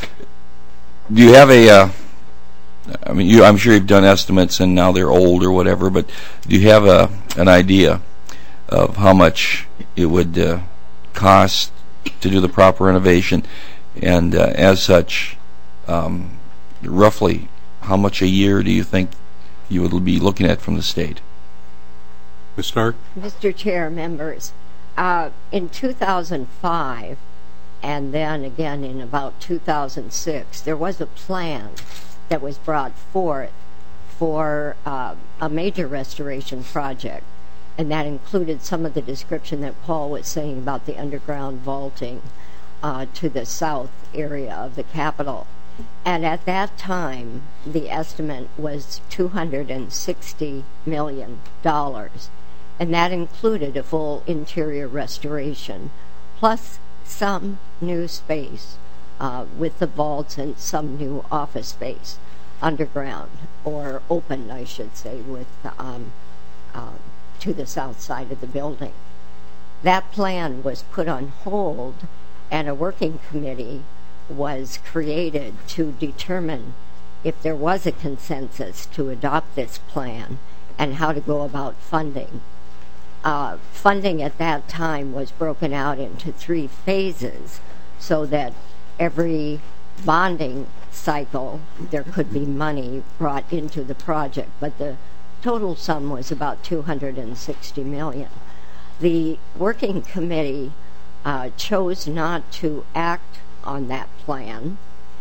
do you have a... Uh, I mean, you, I'm sure you've done estimates, and now they're old or whatever, but do you have a, an idea of how much it would uh, cost to do the proper renovation, and uh, as such, um, roughly how much a year do you think you would be looking at from the state? Miz Stark? Mister Chair, members, uh, in two thousand five, and then again in about two thousand six, there was a plan that was brought forth for uh, a major restoration project, and that included some of the description that Paul was saying about the underground vaulting uh, to the south area of the Capitol. And at that time, the estimate was two hundred sixty million dollars, and that included a full interior restoration, plus some new space uh, with the vaults and some new office space underground, or open, I should say, with um, uh, to the south side of the building. That plan was put on hold, and a working committee was created to determine if there was a consensus to adopt this plan and how to go about funding. Uh, funding at that time was broken out into three phases so that every bonding cycle there could be money brought into the project, but the total sum was about two hundred sixty million dollars. The working committee uh, chose not to act on that plan,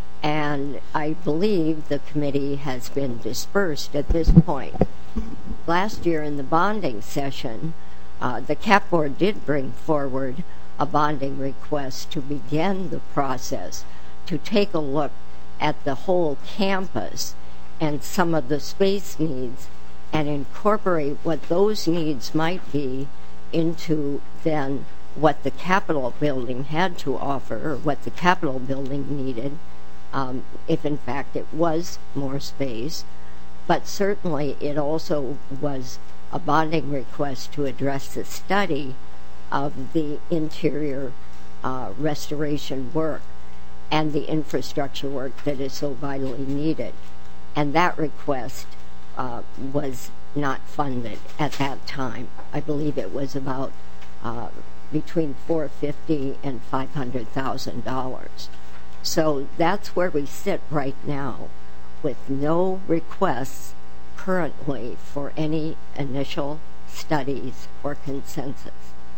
and I believe the committee has been dispersed at this point. Last year in the bonding session, uh, the CAP board did bring forward a bonding request to begin the process to take a look at the whole campus and some of the space needs and incorporate what those needs might be into then what the Capitol building had to offer, or what the Capitol building needed, um, if in fact it was more space. But certainly it also was a bonding request to address the study of the interior uh, restoration work and the infrastructure work that is so vitally needed. And that request uh, was not funded at that time. I believe it was about uh, between four hundred fifty thousand dollars and five hundred thousand dollars. So that's where we sit right now, with no requests currently for any initial studies or consensus.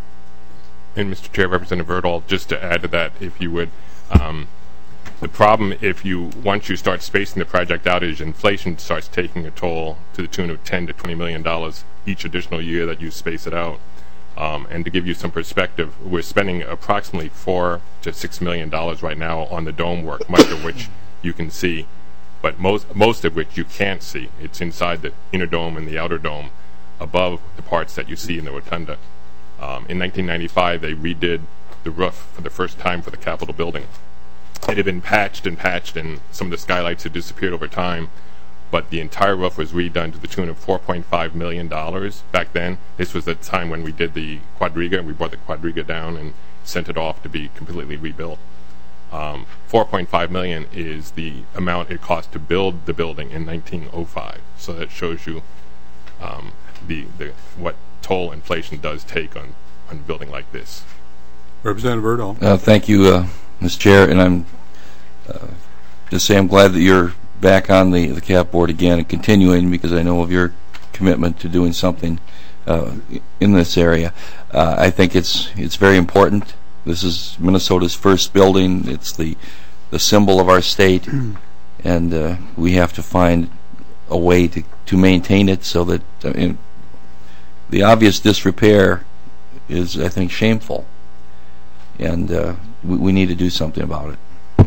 And Mister Chair, Representative Erdahl, just to add to that, if you would, um, the problem if you, once you start spacing the project out, is inflation starts taking a toll to the tune of ten to twenty million dollars each additional year that you space it out. Um, and to give you some perspective, we're spending approximately four to six million dollars right now on the dome work, much of which you can see, but most most of which you can't see. It's inside the inner dome and the outer dome, above the parts that you see in the rotunda. Um, in nineteen ninety-five, they redid the roof for the first time for the Capitol building. It had been patched and patched, and some of the skylights had disappeared over time, but the entire roof was redone to the tune of four point five million dollars back then. This was the time when we did the quadriga. We brought the quadriga down and sent it off to be completely rebuilt. Um, four point five million dollars is the amount it cost to build the building in nineteen oh five. So that shows you um, the, the what toll inflation does take on, on a building like this. Representative Erdahl. Uh, thank you, uh, Mister Chair, and I'm uh, just say I'm glad that you're back on the, the CAP board again and continuing, because I know of your commitment to doing something uh, in this area. Uh, I think it's it's very important. This is Minnesota's first building. It's the the symbol of our state, and uh, we have to find a way to, to maintain it so that uh, in, the obvious disrepair is, I think, shameful, and uh, we, we need to do something about it.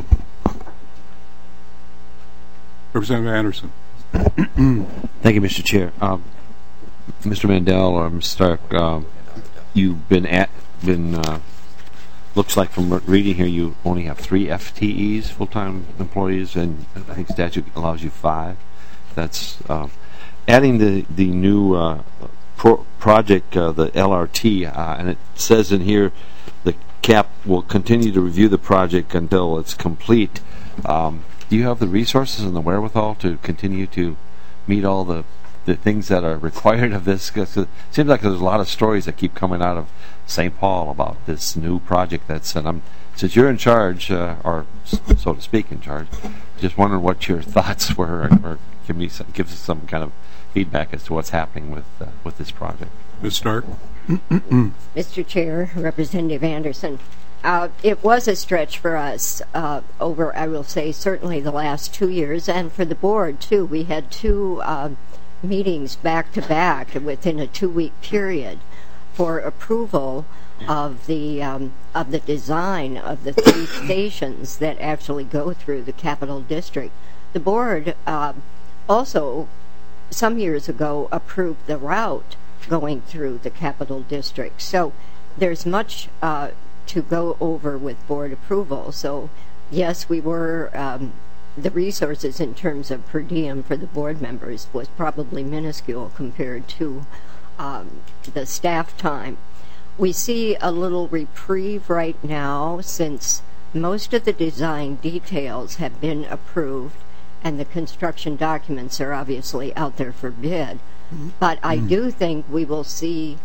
Representative Anderson. Thank you, Mister Chair. Um, Mister Mandel or Mister Stark, um, you've been at been. Uh, looks like from reading here, you only have three F T Es, full-time employees, and I think statute allows you five. That's uh, adding the the new uh, pro project, uh, the L R T, uh, and it says in here the CAP will continue to review the project until it's complete. Um, do you have the resources and the wherewithal to continue to meet all the the things that are required of this? Because it seems like there's a lot of stories that keep coming out of Saint Paul about this new project that's, and I'm, since you're in charge, uh, or so to speak in charge, just wondering what your thoughts were, or, or give me some, give us some kind of feedback as to what's happening with uh, with this project. Miz Stark. Mister Chair, Representative Anderson, Uh, it was a stretch for us uh, over, I will say, certainly the last two years, and for the board, too. We had two uh, meetings back-to-back within a two-week period for approval of the um, of the design of the three stations that actually go through the Capital District. The board uh, also, some years ago, approved the route going through the Capital District. So there's much uh, to go over with board approval. So yes, we were, um, the resources in terms of per diem for the board members was probably minuscule compared to um, the staff time. We see a little reprieve right now since most of the design details have been approved and the construction documents are obviously out there for bid. Mm-hmm. But I mm-hmm. do think we will see,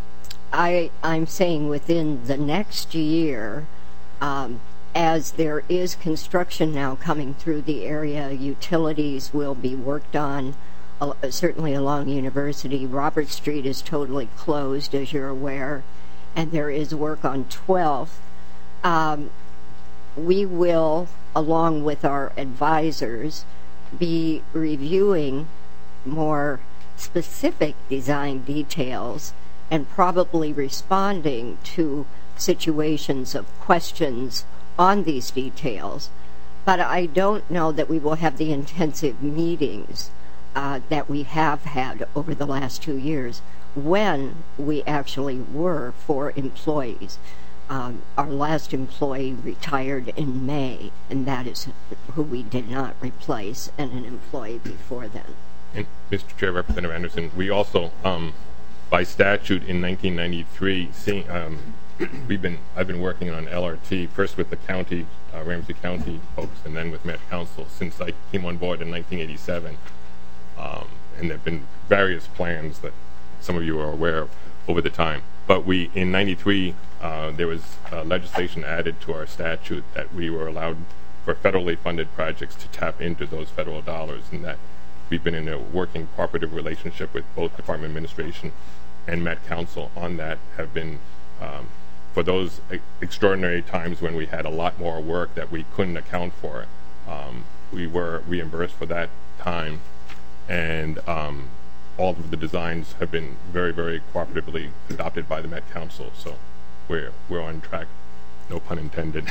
I, I'm saying within the next year, um, as there is construction now coming through the area, utilities will be worked on, uh, certainly along University. Robert Street is totally closed, as you're aware, and there is work on twelfth. Um, we will, along with our advisors, be reviewing more specific design details and probably responding to situations of questions on these details. But I don't know that we will have the intensive meetings uh, that we have had over the last two years when we actually were for employees. Um, our last employee retired in May, and that is who we did not replace, and an employee before then. And Mister Chair, Representative Anderson, we also, um, by statute in nineteen ninety-three, seeing, um, we've been, I've been working on L R T first with the county, uh, Ramsey County folks, and then with Met Council since I came on board in nineteen eighty-seven. Um, and there have been various plans that some of you are aware of over the time. But we, in ninety-three, uh, there was uh, legislation added to our statute that we were allowed for federally funded projects to tap into those federal dollars, and that we've been in a working cooperative relationship with both Department Administration and Met Council on that, have been um, for those e extraordinary times when we had a lot more work that we couldn't account for. Um, we were reimbursed for that time, and um, all of the designs have been very, very cooperatively adopted by the Met Council, so we're we're on track, no pun intended,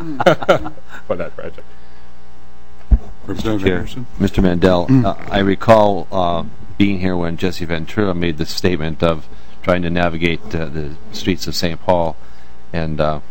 for that project. Mister Chair, Mister Mandel, uh, I recall uh, being here when Jesse Ventura made the statement of trying to navigate uh, the streets of Saint Paul, and uh,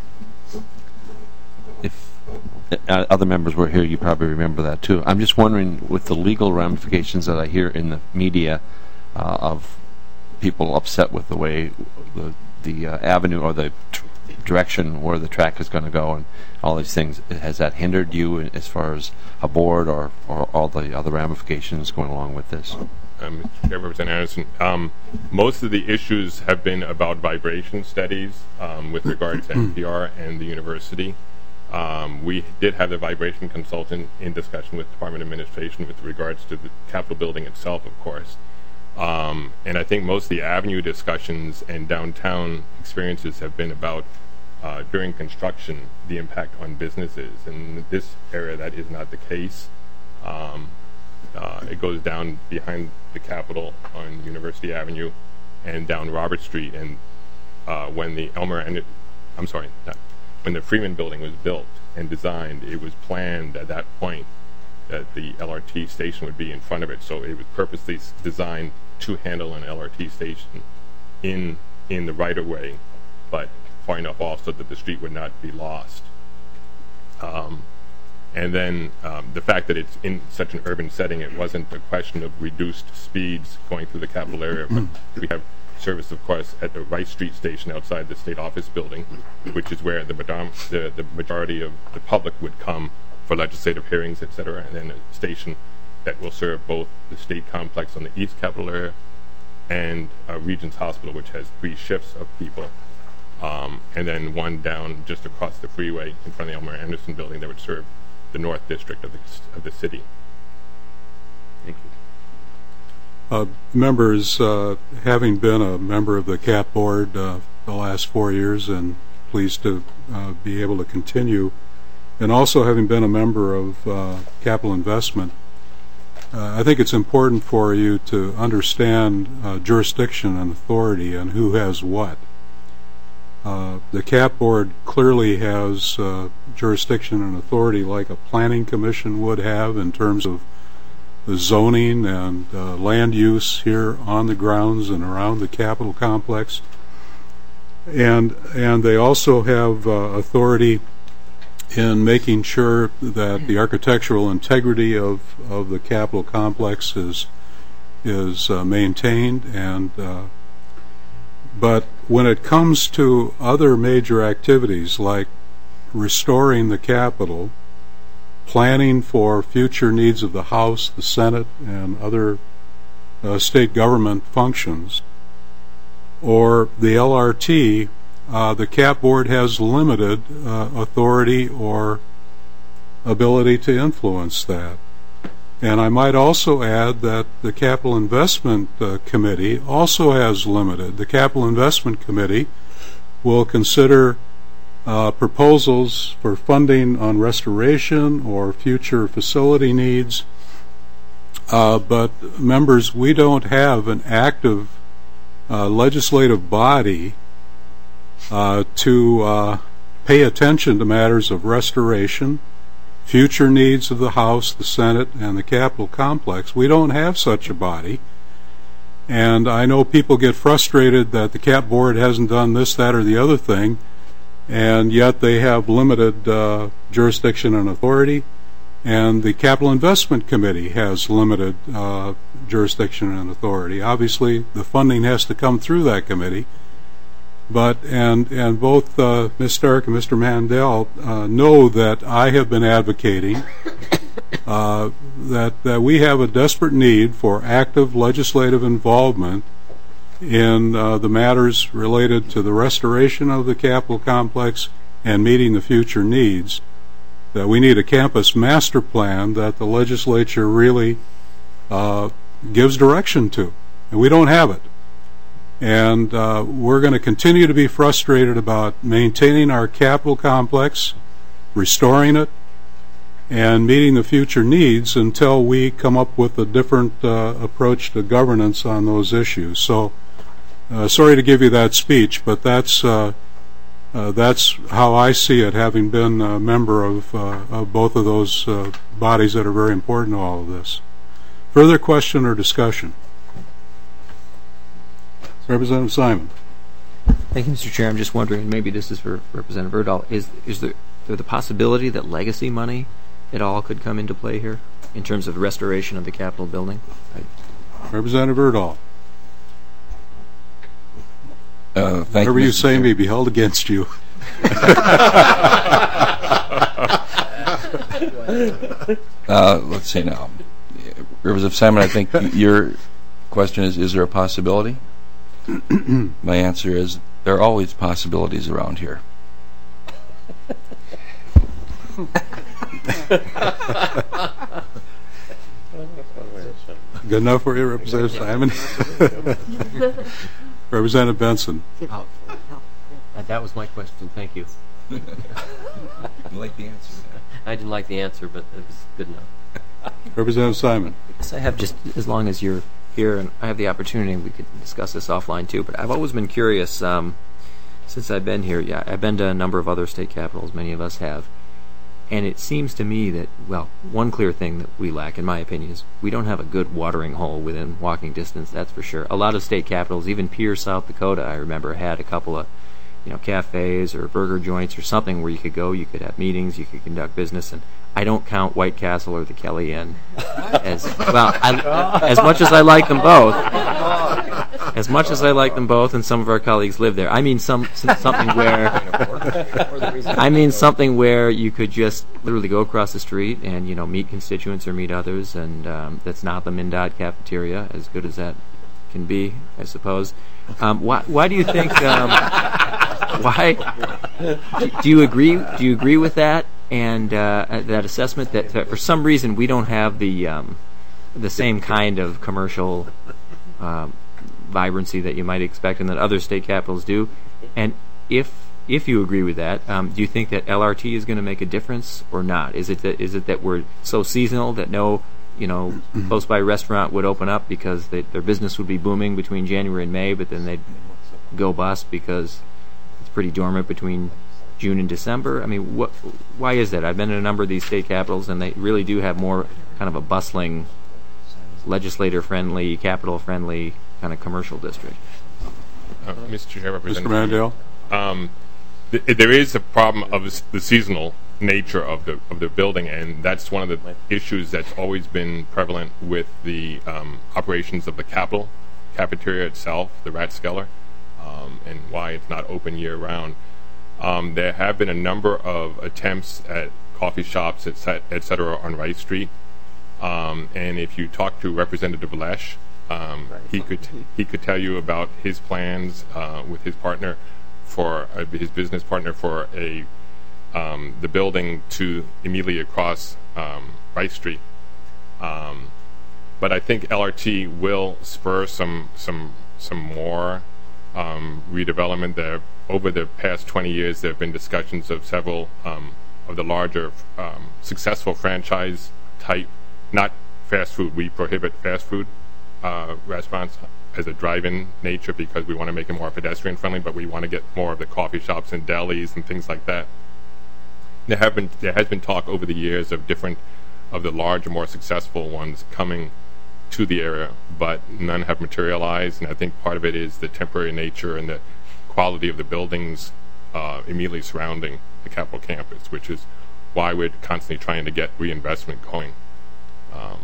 if uh, other members were here, you probably remember that too. I'm just wondering, with the legal ramifications that I hear in the media uh, of people upset with the way the the uh, avenue or the tr direction where the track is going to go and all these things, has that hindered you as far as a board or, or all the other ramifications going along with this? Um, Mister Chair, Representative Anderson, um, most of the issues have been about vibration studies um, with regard to N P R and the university. Um, we did have the vibration consultant in discussion with Department Administration with regards to the Capitol building itself, of course. Um, and I think most of the avenue discussions and downtown experiences have been about, uh, during construction, the impact on businesses. And in this area, that is not the case. Um, uh, it goes down behind the Capitol on University Avenue and down Robert Street. And uh, when the Elmer, and I'm sorry, not, when the Freeman building was built and designed, it was planned at that point that the L R T station would be in front of it, so it was purposely designed to handle an L R T station in in the right-of-way, but far enough off so that the street would not be lost. Um, and then um, the fact that it's in such an urban setting, it wasn't a question of reduced speeds going through the Capitol area, but we have service, of course, at the Rice Street station outside the State Office building, which is where the, the, the majority of the public would come for legislative hearings, et cetera, and then a station that will serve both the state complex on the East Capitol area and uh, Regents Hospital, which has three shifts of people, um, and then one down just across the freeway in front of the Elmer Anderson building that would serve the North District of the, of the city. Thank you. Uh, members, uh, having been a member of the C A P board uh, the last four years and pleased to uh, be able to continue. And also, having been a member of uh, Capital Investment, uh, I think it's important for you to understand uh, jurisdiction and authority and who has what. Uh, the C A P Board clearly has uh, jurisdiction and authority like a planning commission would have in terms of the zoning and uh, land use here on the grounds and around the Capitol complex. And, and they also have uh, authority in making sure that the architectural integrity of, of the Capitol complex is, is uh, maintained. And uh, but when it comes to other major activities like restoring the Capitol, planning for future needs of the House, the Senate, and other uh, state government functions, or the L R T, uh, the C A P Board has limited uh, authority or ability to influence that. And I might also add that the Capital Investment uh, Committee also has limited. The Capital Investment Committee will consider uh, proposals for funding on restoration or future facility needs. Uh, but members, we don't have an active uh, legislative body uh, to uh, pay attention to matters of restoration, future needs of the House, the Senate, and the Capitol complex. We don't have such a body. And I know people get frustrated that the C A P Board hasn't done this, that, or the other thing, and yet they have limited uh, jurisdiction and authority. And the Capital Investment Committee has limited uh, jurisdiction and authority. Obviously, the funding has to come through that committee. But and and both uh, Miz Stark and Mister Mandel uh, know that I have been advocating uh, that that we have a desperate need for active legislative involvement in uh, the matters related to the restoration of the Capitol complex and meeting the future needs. That we need a campus master plan that the legislature really uh, gives direction to, and we don't have it. And uh, we're going to continue to be frustrated about maintaining our Capitol complex, restoring it, and meeting the future needs until we come up with a different uh, approach to governance on those issues. So, uh, sorry to give you that speech, but that's uh, uh, that's how I see it, having been a member of, uh, of both of those uh, bodies that are very important to all of this. Further question or discussion? Representative Simon. Thank you, Mister Chair. I'm just wondering, maybe this is for Representative Erdahl, is, is there, there the possibility that legacy money at all could come into play here in terms of restoration of the Capitol building? I, Representative Erdahl. Uh, thank Whatever you, you say may be held against you. uh, let's see now. Representative Simon, I think your question is, is there a possibility? My answer is, there are always possibilities around here. Good enough for you, Representative Simon? Representative Benson. Oh, that was my question. Thank you. You like the answer? I didn't like the answer, but it was good enough. Representative Simon. Yes, I have just, as long as you're here and I have the opportunity, we could discuss this offline too, but I've always been curious, um, since I've been here, yeah, I've been to a number of other state capitals, many of us have, and it seems to me that, well, one clear thing that we lack, in my opinion, is we don't have a good watering hole within walking distance, that's for sure. A lot of state capitals, even Pierce, South Dakota, I remember, had a couple of, you know, cafes or burger joints or something where you could go, you could have meetings, you could conduct business, and I don't count White Castle or the Kelly Inn as, well, I, as much as I like them both, as much as I like them both, and some of our colleagues live there, I mean some something where, I mean something where you could just literally go across the street and, you know, meet constituents or meet others, and um, that's not the MnDOT cafeteria, as good as that can be, I suppose. Um, why, why do you think? Um, why do you agree? Do you agree with that and uh, that assessment that, that for some reason we don't have the um, the same kind of commercial um, vibrancy that you might expect and that other state capitals do? And if if you agree with that, um, do you think that L R T is going to make a difference or not? Is it that is it that we're so seasonal that no, you know, close by restaurant would open up because they, their business would be booming between January and May, but then they'd go bust because it's pretty dormant between June and December? I mean, what? Why is that? I've been in a number of these state capitals, and they really do have more kind of a bustling, legislator-friendly, capital-friendly kind of commercial district. Uh, Mister Chair, Mister Mandel, um, th- there is a problem of s- the seasonal nature of the of the building, and that's one of the issues that's always been prevalent with the um, operations of the Capitol cafeteria itself, the Rathskeller, um, and why it's not open year round. Um, there have been a number of attempts at coffee shops, et, cet- et cetera, on Rice Street, um, and if you talk to Representative Lesh, um, he could he could tell you about his plans uh, with his partner for uh, his business partner for a um, the building to immediately across um, Rice Street. Um, but I think L R T will spur some some some more um, redevelopment there. Over the past twenty years, there have been discussions of several um, of the larger um, successful franchise type, not fast food. We prohibit fast food uh, restaurants as a drive-in nature because we want to make it more pedestrian friendly, but we want to get more of the coffee shops and delis and things like that. There have been there has been talk over the years of different of the larger, more successful ones coming to the area, but none have materialized, and I think part of it is the temporary nature and the quality of the buildings uh, immediately surrounding the Capitol campus, which is why we're constantly trying to get reinvestment going. Um,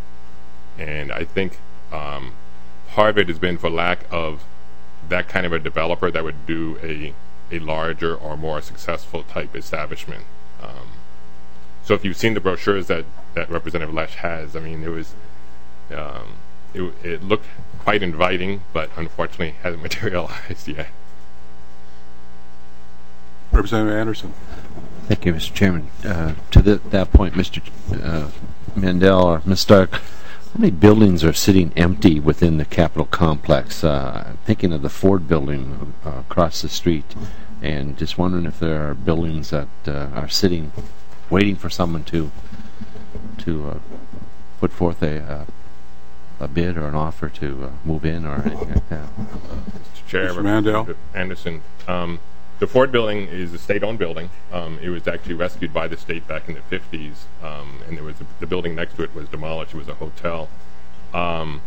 and I think um, part of it has been for lack of that kind of a developer that would do a, a larger or more successful type establishment. Um, so if you've seen the brochures that, that Representative Lesh has, I mean, it was um, it, it looked quite inviting, but unfortunately hasn't materialized yet. Representative Anderson. Thank you, Mister Chairman. Uh, to the, that point, Mister Ch- uh, Mandel or Miz Stark, how many buildings are sitting empty within the Capitol complex? Uh, I'm thinking of the Ford building uh, across the street, and just wondering if there are buildings that uh, are sitting, waiting for someone to to uh, put forth a uh, a bid or an offer to uh, move in or anything like that. Mister Chair, Mister Mandel. Anderson. Um, The Ford building is a state-owned building. Um, it was actually rescued by the state back in the fifties, um, and there was a, the building next to it was demolished. It was a hotel. Um,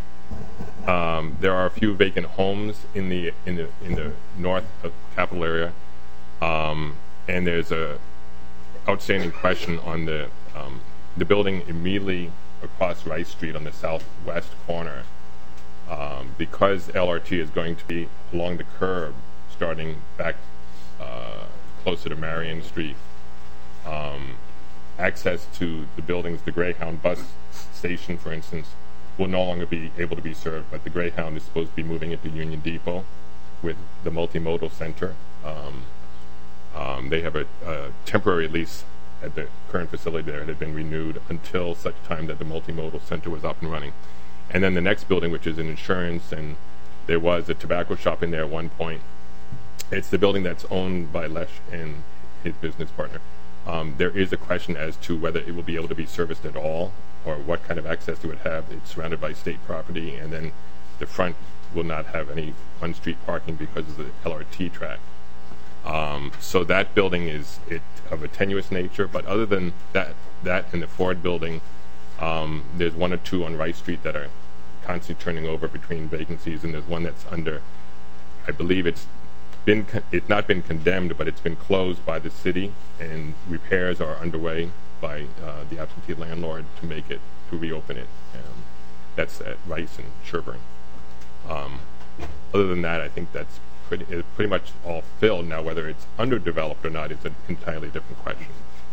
um, there are a few vacant homes in the in the in the north of Capitol area, um, and there's a outstanding question on the um, the building immediately across Rice Street on the southwest corner, um, because L R T is going to be along the curb, starting back Uh, closer to Marion Street. Um, access to the buildings, the Greyhound bus station, for instance, will no longer be able to be served, but the Greyhound is supposed to be moving into Union Depot with the multimodal center. Um, um, they have a, a temporary lease at the current facility there. It had been renewed until such time that the multimodal center was up and running. And then the next building, which is an insurance, and there was a tobacco shop in there at one point. It's the building that's owned by Lesh and his business partner. Um, there is a question as to whether it will be able to be serviced at all, or what kind of access it would have. It's surrounded by state property, and then the front will not have any on-street parking because of the L R T track. Um, so that building is it of a tenuous nature, but other than that, that and the Ford building, um, there's one or two on Rice Street that are constantly turning over between vacancies, and there's one that's under, I believe it's been it's not been condemned, but it's been closed by the city, and repairs are underway by uh, the absentee landlord to make it to reopen it. Um, that's at Rice and Sherburne. Um, other than that, I think that's pretty it's pretty much all filled now. Whether it's underdeveloped or not is an entirely different question.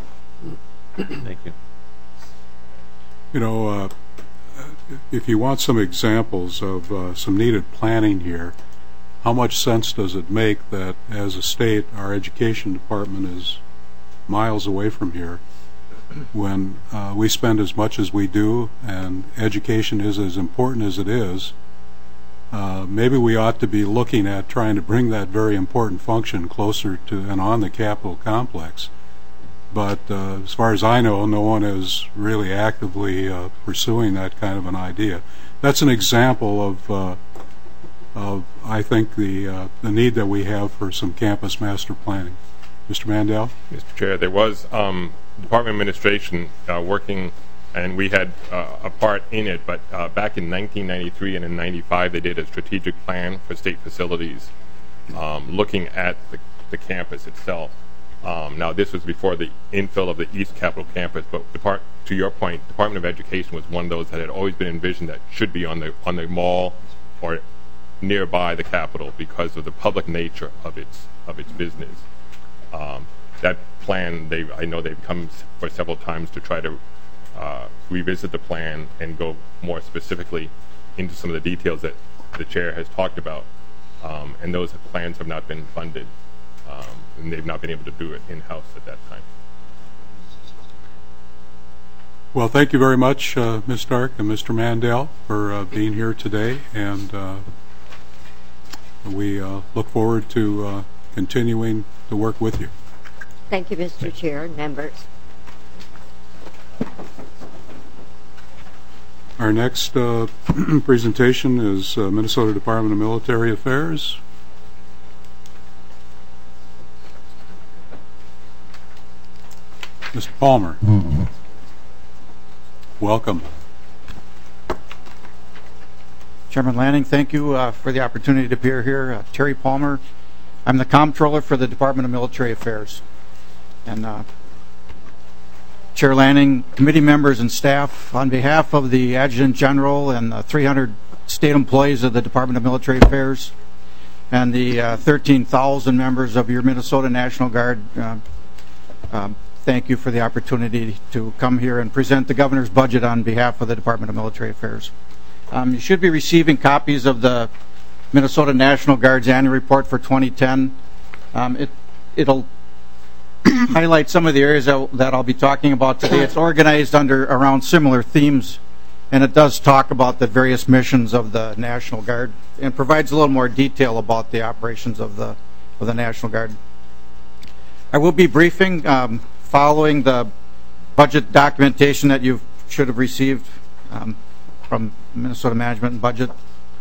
Thank you. You know, uh, if you want some examples of uh, some needed planning here, how much sense does it make that as a state our education department is miles away from here when uh, we spend as much as we do and education is as important as it is, uh, maybe we ought to be looking at trying to bring that very important function closer to and on the Capitol complex. But uh, as far as I know, no one is really actively uh, pursuing that kind of an idea. That's an example of, uh, of I think, the, uh, the need that we have for some campus master planning. Mister Mandel? Mister Chair, there was um, Department of Administration uh, working, and we had uh, a part in it, but uh, back in nineteen ninety-three and in ninety-five, they did a strategic plan for state facilities um, looking at the, the campus itself. Um, now, this was before the infill of the East Capitol campus, but Depart to your point, Department of Education was one of those that had always been envisioned that should be on the on the mall or nearby the Capitol because of the public nature of its of its business. Um, that plan, they I know they've come for several times to try to uh, revisit the plan and go more specifically into some of the details that the chair has talked about, um, and those plans have not been funded. Um, and they've not been able to do it in-house at that time. Well, thank you very much, uh, Miz Stark and Mister Mandel, for uh, being here today, and uh, we uh, look forward to uh, continuing to work with you. Thank you, Mister Chair and members. Our next uh, presentation is uh, Minnesota Department of Military Affairs. Mister Palmer. Mm-hmm. Welcome. Chairman Lanning, thank you uh, for the opportunity to appear here. Uh, Terry Palmer. I'm the Comptroller for the Department of Military Affairs. And uh, Chair Lanning, committee members and staff, on behalf of the Adjutant General and the three hundred state employees of the Department of Military Affairs and the uh, thirteen thousand members of your Minnesota National Guard, uh, um, thank you for the opportunity to come here and present the governor's budget on behalf of the Department of Military Affairs. Um, you should be receiving copies of the Minnesota National Guard's annual report for twenty ten. Um, it, it'll highlight some of the areas that, that I'll be talking about today. It's organized under around similar themes, and it does talk about the various missions of the National Guard and provides a little more detail about the operations of the of the National Guard. I will be briefing um, following the budget documentation that you should have received um, from Minnesota Management and Budget.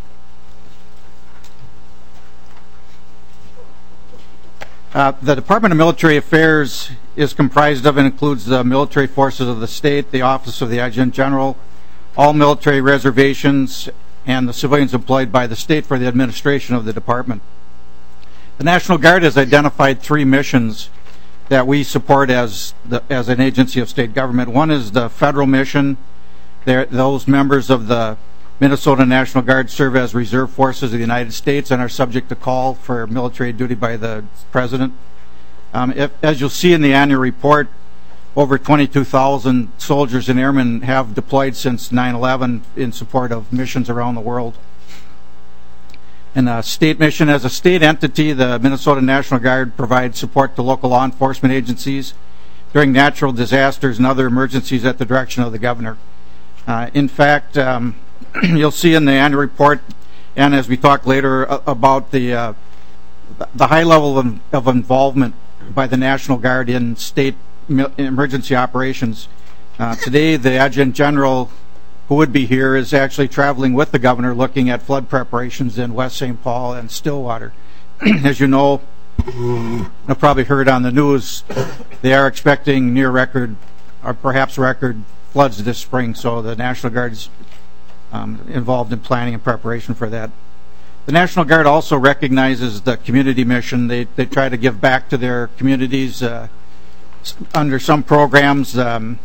Uh, the Department of Military Affairs is comprised of and includes the military forces of the state, the Office of the Adjutant General, all military reservations, and the civilians employed by the state for the administration of the department. The National Guard has identified three missions that we support as the, as an agency of state government. One is the federal mission. They're, those members of the Minnesota National Guard serve as reserve forces of the United States and are subject to call for military duty by the President. Um, if, as you'll see in the annual report, over twenty-two thousand soldiers and airmen have deployed since nine eleven in support of missions around the world. And a state mission, as a state entity, the Minnesota National Guard provides support to local law enforcement agencies during natural disasters and other emergencies at the direction of the governor. Uh, in fact, um, you'll see in the annual report, and as we talk later uh, about the uh, the high level of, of involvement by the National Guard in state emergency operations. Uh, today, the Adjutant General, who would be here, is actually traveling with the governor looking at flood preparations in West Saint Paul and Stillwater. As you know, you've probably heard on the news, they are expecting near record, or perhaps record, floods this spring, so the National Guard's um, involved in planning and preparation for that. The National Guard also recognizes the community mission. They, they try to give back to their communities uh, under some programs. Um,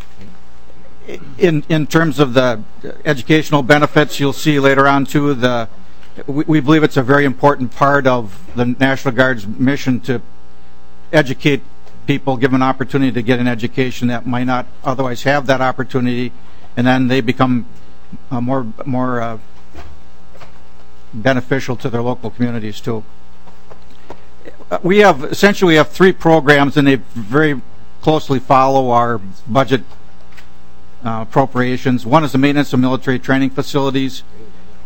in, in terms of the educational benefits, you'll see later on too, the, we, we believe it's a very important part of the National Guard's mission to educate people, give them an opportunity to get an education that might not otherwise have that opportunity, and then they become uh, more, more uh, beneficial to their local communities too. We have essentially we have three programs, and they very closely follow our budget uh, appropriations. One is the maintenance of military training facilities.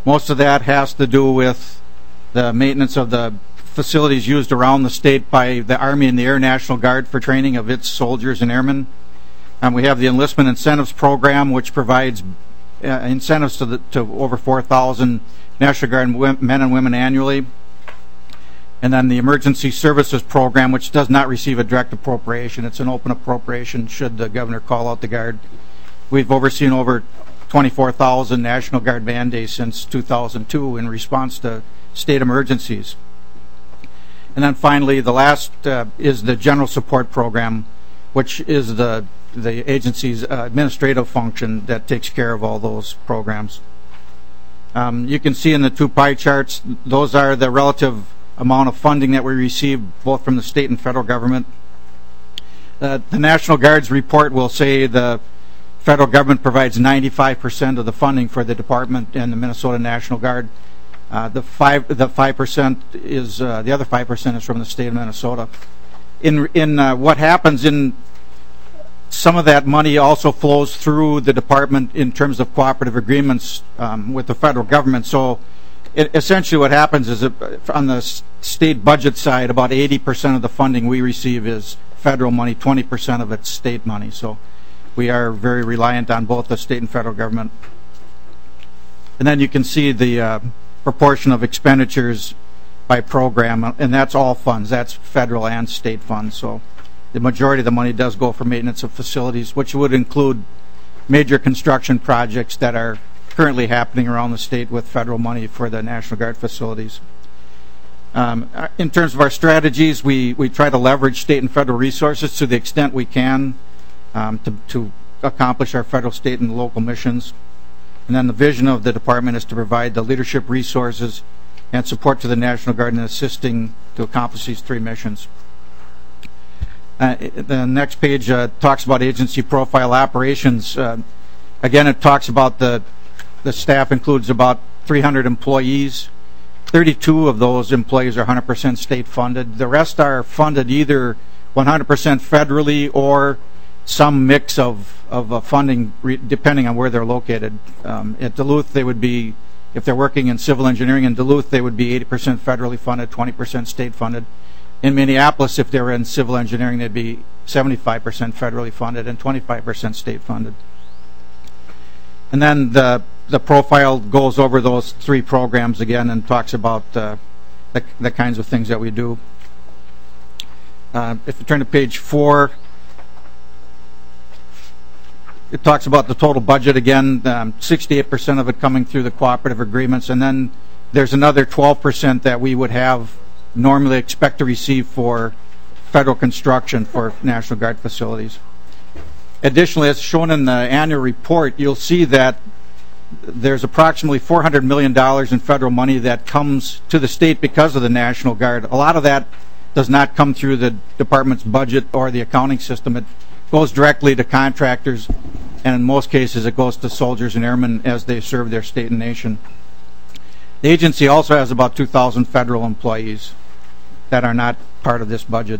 Most of that has to do with the maintenance of the facilities used around the state by the Army and the Air National Guard for training of its soldiers and airmen. And we have the Enlistment Incentives Program, which provides uh, incentives to, the, to over four thousand National Guard men and women annually. And then the Emergency Services Program, which does not receive a direct appropriation. It's an open appropriation should the governor call out the Guard. We've overseen over twenty-four thousand National Guard band days since two thousand two in response to state emergencies. And then finally, the last uh, is the General Support Program, which is the the agency's uh, administrative function that takes care of all those programs. Um, you can see in the two pie charts, those are the relative amount of funding that we receive both from the state and federal government. Uh, the National Guard's report will say the federal government provides ninety-five percent of the funding for the department and the Minnesota National Guard. Uh, the five the five percent is uh, the other five percent is from the state of Minnesota. In in uh, what happens in some of that money also flows through the department in terms of cooperative agreements um, with the federal government. So it, essentially what happens is that on the state budget side, about eighty percent of the funding we receive is federal money, twenty percent of it's state money. So we are very reliant on both the state and federal government. And then you can see the uh, proportion of expenditures by program, and that's all funds. That's federal and state funds. So the majority of the money does go for maintenance of facilities, which would include major construction projects that are currently happening around the state with federal money for the National Guard facilities. Um, in terms of our strategies, we, we try to leverage state and federal resources to the extent we can um, to, to accomplish our federal, state, and local missions. And then the vision of the department is to provide the leadership resources and support to the National Guard in assisting to accomplish these three missions. Uh, the next page uh, talks about agency profile operations. Uh, again, it talks about the the staff includes about three hundred employees. thirty-two of those employees are one hundred percent state funded. The rest are funded either one hundred percent federally or some mix of, of uh, funding re depending on where they're located. Um, at Duluth, they would be, if they're working in civil engineering in Duluth, they would be eighty percent federally funded, twenty percent state funded. In Minneapolis, if they were in civil engineering, they'd be seventy-five percent federally funded and twenty-five percent state funded. And then the, the profile goes over those three programs again and talks about uh, the, the kinds of things that we do. Uh, if you turn to page four, it talks about the total budget again, um, sixty-eight percent of it coming through the cooperative agreements, and then there's another twelve percent that we would have normally expect to receive for federal construction for National Guard facilities. Additionally, as shown in the annual report, you'll see that there's approximately four hundred million dollars in federal money that comes to the state because of the National Guard. A lot of that does not come through the department's budget or the accounting system. It goes directly to contractors, and in most cases it goes to soldiers and airmen as they serve their state and nation. The agency also has about two thousand federal employees that are not part of this budget.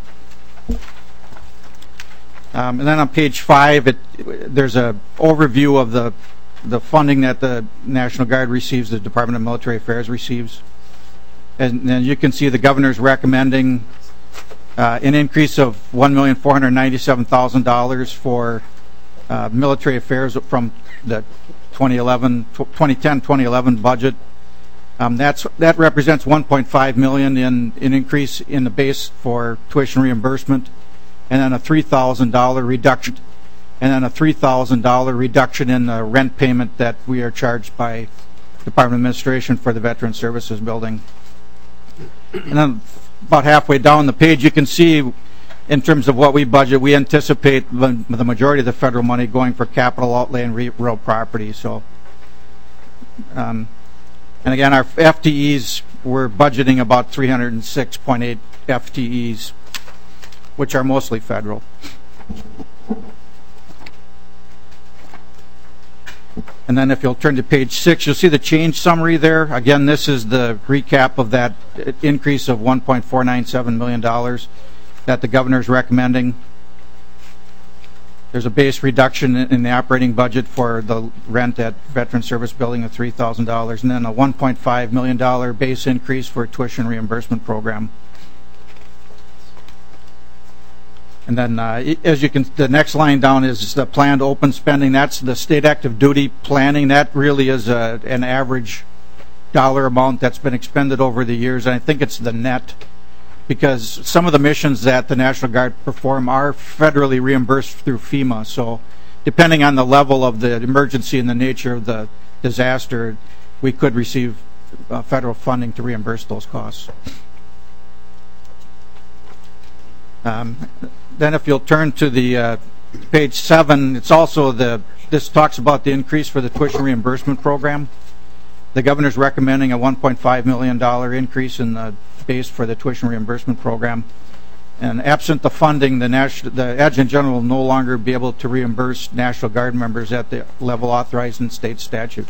Um, and then on page five, it, there's a overview of the the funding that the National Guard receives, the Department of Military Affairs receives. And then you can see the governor's recommending uh, an increase of one million four hundred ninety-seven thousand dollars for uh, military affairs from the twenty ten twenty eleven budget. Um, that's, that represents one point five million dollars in an in increase in the base for tuition reimbursement, and then a three thousand dollar reduction, and then a three thousand dollar reduction in the rent payment that we are charged by Department of Administration for the Veteran Services Building. And then about halfway down the page, you can see in terms of what we budget, we anticipate the, the majority of the federal money going for capital outlay and real property. So. Um, And again, our F T Es, we're budgeting about three hundred six point eight F T Es, which are mostly federal. And then if you'll turn to page six, you'll see the change summary there. Again, this is the recap of that increase of one point four nine seven million dollars that the governor is recommending. There's a base reduction in the operating budget for the rent at Veteran Service Building of three thousand dollars, and then a one point five million dollars base increase for tuition reimbursement program. And then, uh, as you can, the next line down is the planned open spending. That's the state active duty planning. That really is a, an average dollar amount that's been expended over the years. And I think it's the net, because some of the missions that the National Guard perform are federally reimbursed through FEMA. So, depending on the level of the emergency and the nature of the disaster, we could receive uh, federal funding to reimburse those costs. Um, then if you'll turn to the uh, page seven, it's also the, this talks about the increase for the tuition reimbursement program. The governor's recommending a one point five million dollars increase in the base for the tuition reimbursement program. And absent the funding, the, national, the Adjutant General will no longer be able to reimburse National Guard members at the level authorized in state statute.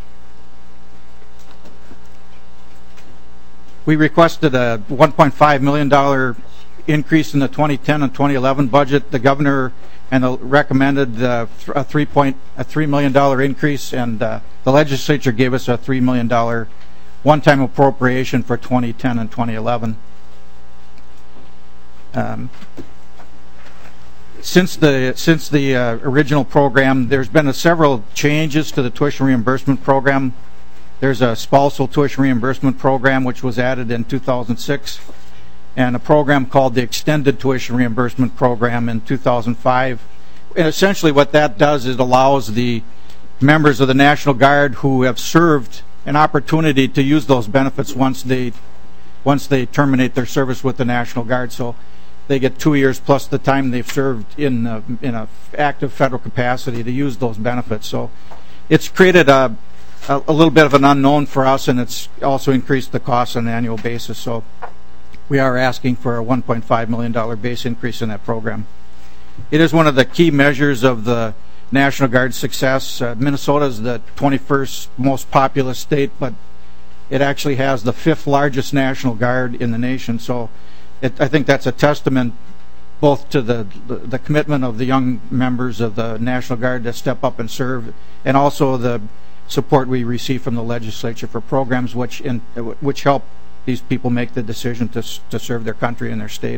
We requested a one point five million dollars increase in the twenty ten and twenty eleven budget. The governor and the recommended uh, a three point a three million dollar increase, and uh, the legislature gave us a three million dollar one-time appropriation for twenty ten and twenty eleven. Um, since the since the uh, original program, there's been a several changes to the tuition reimbursement program. There's a spousal tuition reimbursement program which was added in two thousand six. And a program called the Extended Tuition Reimbursement Program in two thousand five. And essentially what that does is it allows the members of the National Guard who have served an opportunity to use those benefits once they once they terminate their service with the National Guard. So they get two years plus the time they've served in a, in a active federal capacity to use those benefits. So it's created a, a, a little bit of an unknown for us, and it's also increased the cost on an annual basis. So we are asking for a one point five million dollars base increase in that program. It is one of the key measures of the National Guard's success. Uh, Minnesota is the twenty-first most populous state, but it actually has the fifth largest National Guard in the nation. So it, I think that's a testament both to the, the, the commitment of the young members of the National Guard to step up and serve, and also the support we receive from the legislature for programs which, in, which help these people make the decision to to serve their country and their state.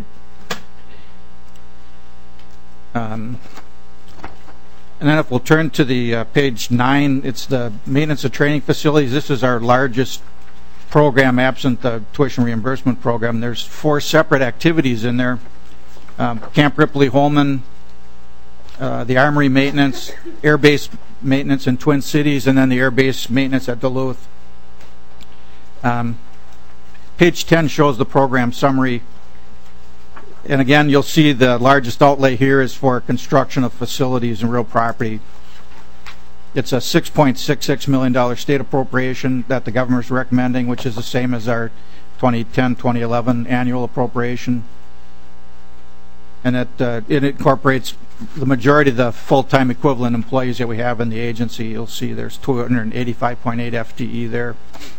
Um, and then if we'll turn to the uh, page nine, it's the maintenance of training facilities. This is our largest program absent the tuition reimbursement program. There's four separate activities in there. Um, Camp Ripley-Holman, uh, the Armory maintenance, Air Base maintenance in Twin Cities, and then the Air Base maintenance at Duluth. Um, Page ten shows the program summary. And again, you'll see the largest outlay here is for construction of facilities and real property. It's a six point six six million dollars state appropriation that the governor is recommending, which is the same as our twenty ten twenty eleven annual appropriation. And it, uh, it incorporates the majority of the full-time equivalent employees that we have in the agency. You'll see there's two hundred eighty-five point eight F T E there.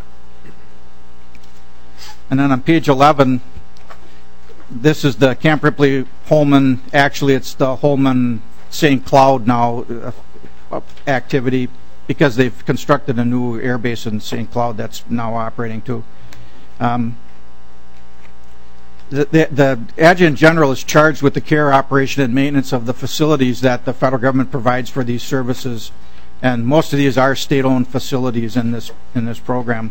And then on page eleven, this is the Camp Ripley-Holman. Actually, it's the Holman Saint Cloud now uh, activity, because they've constructed a new air base in Saint Cloud that's now operating too. Um, the, the, the Adjutant General is charged with the care, operation, and maintenance of the facilities that the federal government provides for these services, and most of these are state-owned facilities in this in this program.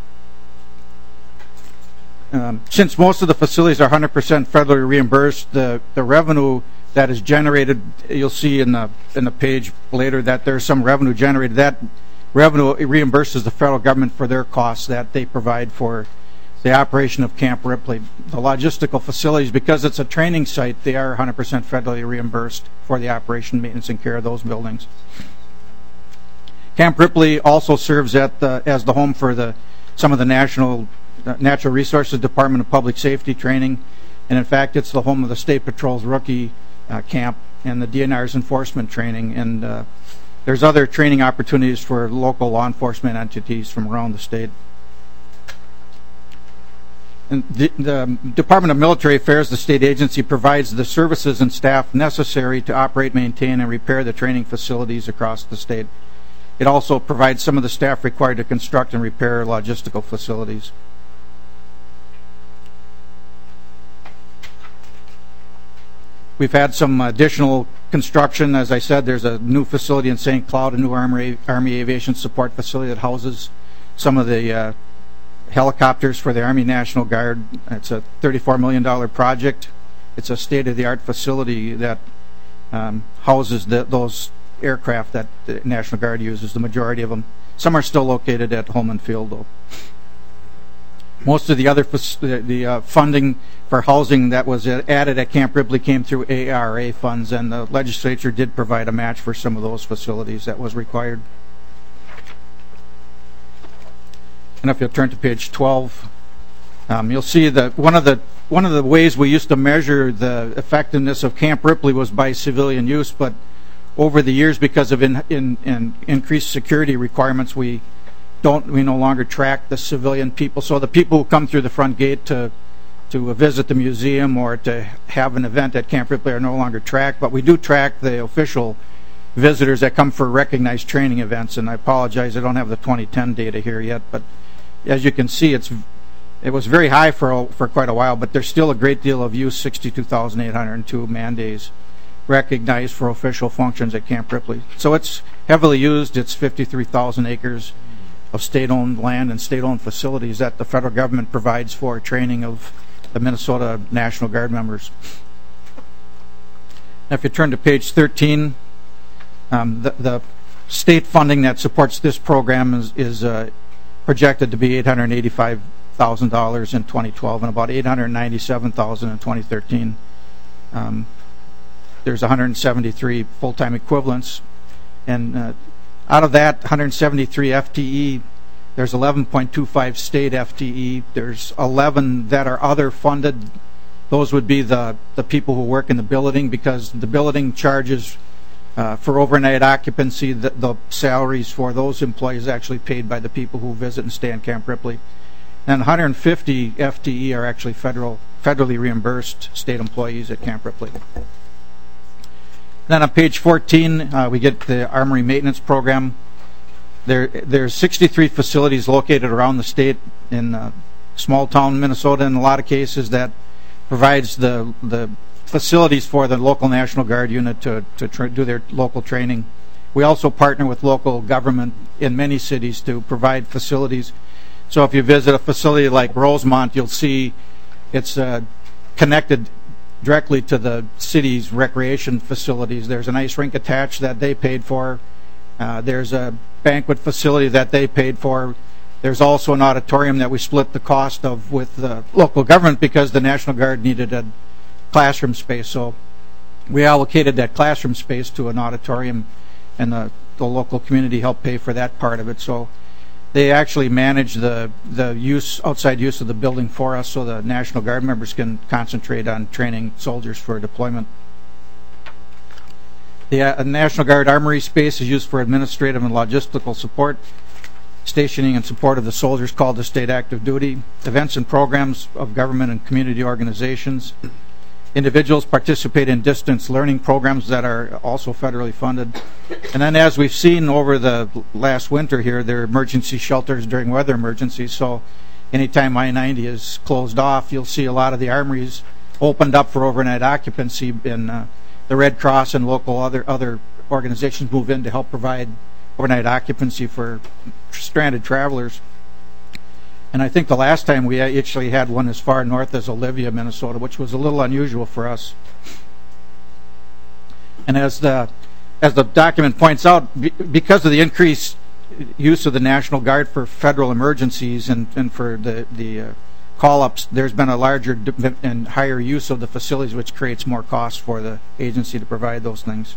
Um, since most of the facilities are one hundred percent federally reimbursed, the, the revenue that is generated, you'll see in the in the page later that there's some revenue generated. That revenue reimburses the federal government for their costs that they provide for the operation of Camp Ripley. The logistical facilities, because it's a training site, they are one hundred percent federally reimbursed for the operation, maintenance, and care of those buildings. Camp Ripley also serves at the, as the home for the some of the national Uh, Natural Resources Department of Public Safety training, and in fact it's the home of the State Patrol's rookie uh, camp and the D N R's enforcement training, and uh, there's other training opportunities for local law enforcement entities from around the state. And the, the Department of Military Affairs, the state agency, provides the services and staff necessary to operate, maintain, and repair the training facilities across the state. It also provides some of the staff required to construct and repair logistical facilities. We've had some additional construction. As I said, there's a new facility in Saint Cloud, a new Army, Army Aviation Support facility that houses some of the uh, helicopters for the Army National Guard. It's a thirty-four million dollars project. It's a state-of-the-art facility that um, houses the, those aircraft that the National Guard uses, the majority of them. Some are still located at Holman Field, though. Most of the other the, the uh, funding for housing that was added at Camp Ripley came through A R A funds, and the legislature did provide a match for some of those facilities that was required. And if you'll turn to page twelve, um, you'll see that one of the one of the ways we used to measure the effectiveness of Camp Ripley was by civilian use, but over the years, because of in, in, in increased security requirements, we don't we no longer track the civilian people. So the people who come through the front gate to to visit the museum or to have an event at Camp Ripley are no longer tracked, but we do track the official visitors that come for recognized training events. And I apologize, I don't have the twenty ten data here yet, but as you can see, it's it was very high for for quite a while, but there's still a great deal of use. sixty-two thousand eight hundred two man days recognized for official functions at Camp Ripley. So it's heavily used. It's fifty-three thousand acres of state-owned land and state-owned facilities that the federal government provides for training of the Minnesota National Guard members. Now, if you turn to page thirteen, um, the, the state funding that supports this program is, is uh, projected to be eight hundred eighty-five thousand dollars in twenty twelve and about eight hundred ninety-seven thousand dollars in twenty thirteen. Um, there's one hundred seventy-three full-time equivalents, and uh, out of that one hundred seventy-three F T E, there's eleven point two five state F T E. There's eleven that are other funded. Those would be the, the people who work in the billeting, because the billeting charges uh, for overnight occupancy, the, the salaries for those employees actually paid by the people who visit and stay in Camp Ripley. And one hundred fifty F T E are actually federal, federally reimbursed state employees at Camp Ripley. Then on page fourteen, uh, we get the Armory Maintenance Program. There, there's sixty-three facilities located around the state in uh, small town Minnesota, in a lot of cases, that provides the the facilities for the local National Guard unit to, to tra do their local training. We also partner with local government in many cities to provide facilities. So if you visit a facility like Rosemont, you'll see it's uh, connected directly to the city's recreation facilities. There's an ice rink attached that they paid for. Uh, there's a banquet facility that they paid for. There's also an auditorium that we split the cost of with the local government because the National Guard needed a classroom space. So we allocated that classroom space to an auditorium, and the, the local community helped pay for that part of it. So they actually manage the the use outside use of the building for us, so the National Guard members can concentrate on training soldiers for deployment. The uh, National Guard Armory space is used for administrative and logistical support, stationing and support of the soldiers called to state active duty, events and programs of government and community organizations. Individuals participate in distance learning programs that are also federally funded. And then, as we've seen over the last winter here, there are emergency shelters during weather emergencies. So anytime I ninety is closed off, you'll see a lot of the armories opened up for overnight occupancy, and uh, the Red Cross and local other other organizations move in to help provide overnight occupancy for stranded travelers. And I think the last time we actually had one as far north as Olivia, Minnesota, which was a little unusual for us. And as the as the document points out, be, because of the increased use of the National Guard for federal emergencies and, and for the, the uh, call-ups, there's been a larger and higher use of the facilities, which creates more costs for the agency to provide those things.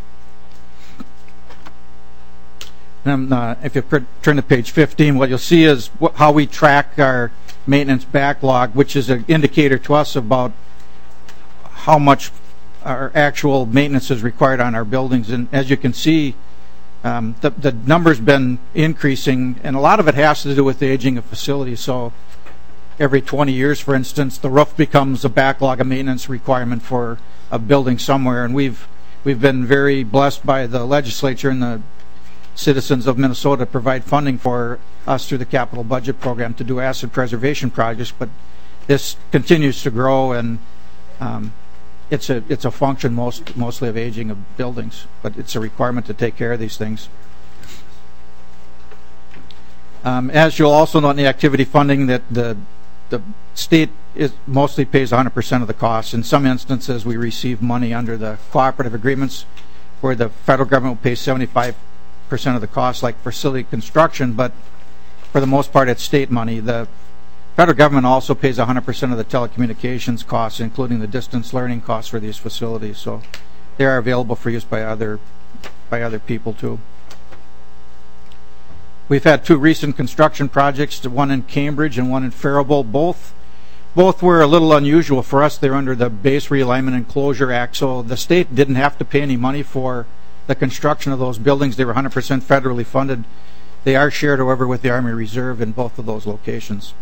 And, uh, if you turn to page fifteen, what you'll see is what, how we track our maintenance backlog, which is an indicator to us about how much our actual maintenance is required on our buildings. And as you can see, um, the, the number's been increasing, and a lot of it has to do with the aging of facilities. So every twenty years, for instance, the roof becomes a backlog of maintenance requirement for a building somewhere. And we've we've been very blessed by the legislature and the citizens of Minnesota to provide funding for us through the capital budget program to do asset preservation projects. But this continues to grow, and um, it's a it's a function most mostly of aging of buildings. But it's a requirement to take care of these things. Um, as you'll also note in the activity funding, that the the state is mostly pays one hundred percent of the costs. In some instances, we receive money under the cooperative agreements where the federal government will pay seventy-five percent of the costs, like facility construction, but for the most part, it's state money. The federal government also pays one hundred percent of the telecommunications costs, including the distance learning costs for these facilities. So they are available for use by other by other people too. We've had two recent construction projects, one in Cambridge and one in Faribault. Both, both were a little unusual for us. They're under the Base Realignment and Closure Act, so the state didn't have to pay any money for the construction of those buildings. They were one hundred percent federally funded. They are shared, however, with the Army Reserve in both of those locations.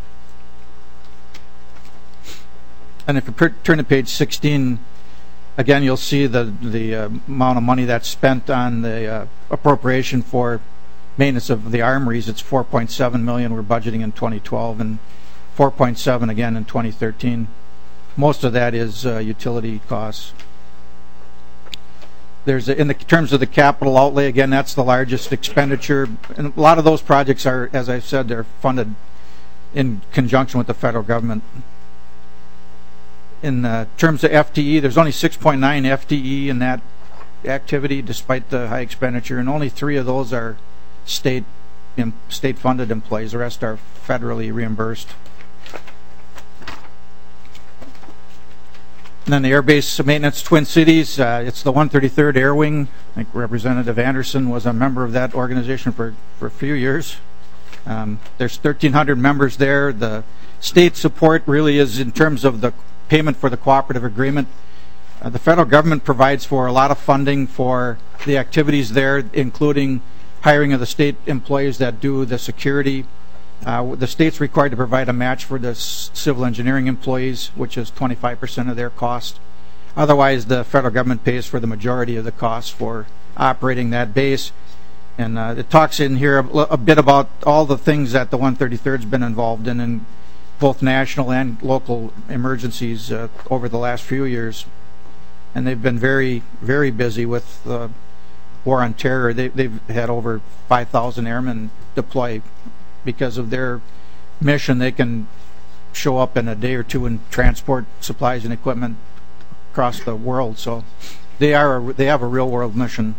And if you per- turn to page sixteen, again, you'll see the, the uh, amount of money that's spent on the uh, appropriation for maintenance of the armories. It's four point seven million dollars we're budgeting in twenty twelve, and four point seven again in twenty thirteen. Most of that is uh, utility costs. There's a, in the terms of the capital outlay, again, that's the largest expenditure, and a lot of those projects are, as I said, they're funded in conjunction with the federal government. In uh, terms of F T E, there's only six point nine F T E in that activity, despite the high expenditure, and only three of those are state em, state funded employees. The rest are federally reimbursed. And then the Air Base Maintenance Twin Cities, uh, it's the one thirty-third Air Wing. I think Representative Anderson was a member of that organization for, for a few years. Um, there's thirteen hundred members there. The state support really is in terms of the payment for the cooperative agreement. Uh, the federal government provides for a lot of funding for the activities there, including hiring of the state employees that do the security. Uh, the state's required to provide a match for the s- civil engineering employees, which is twenty-five percent of their cost. Otherwise, the federal government pays for the majority of the costs for operating that base. And uh, it talks in here a, a bit about all the things that the one thirty-third's been involved in, in both national and local emergencies uh, over the last few years. And they've been very, very busy with the uh, war on terror. They, they've had over five thousand airmen deploy. Because of their mission, they can show up in a day or two and transport supplies and equipment across the world. So they are a, they have a real world mission.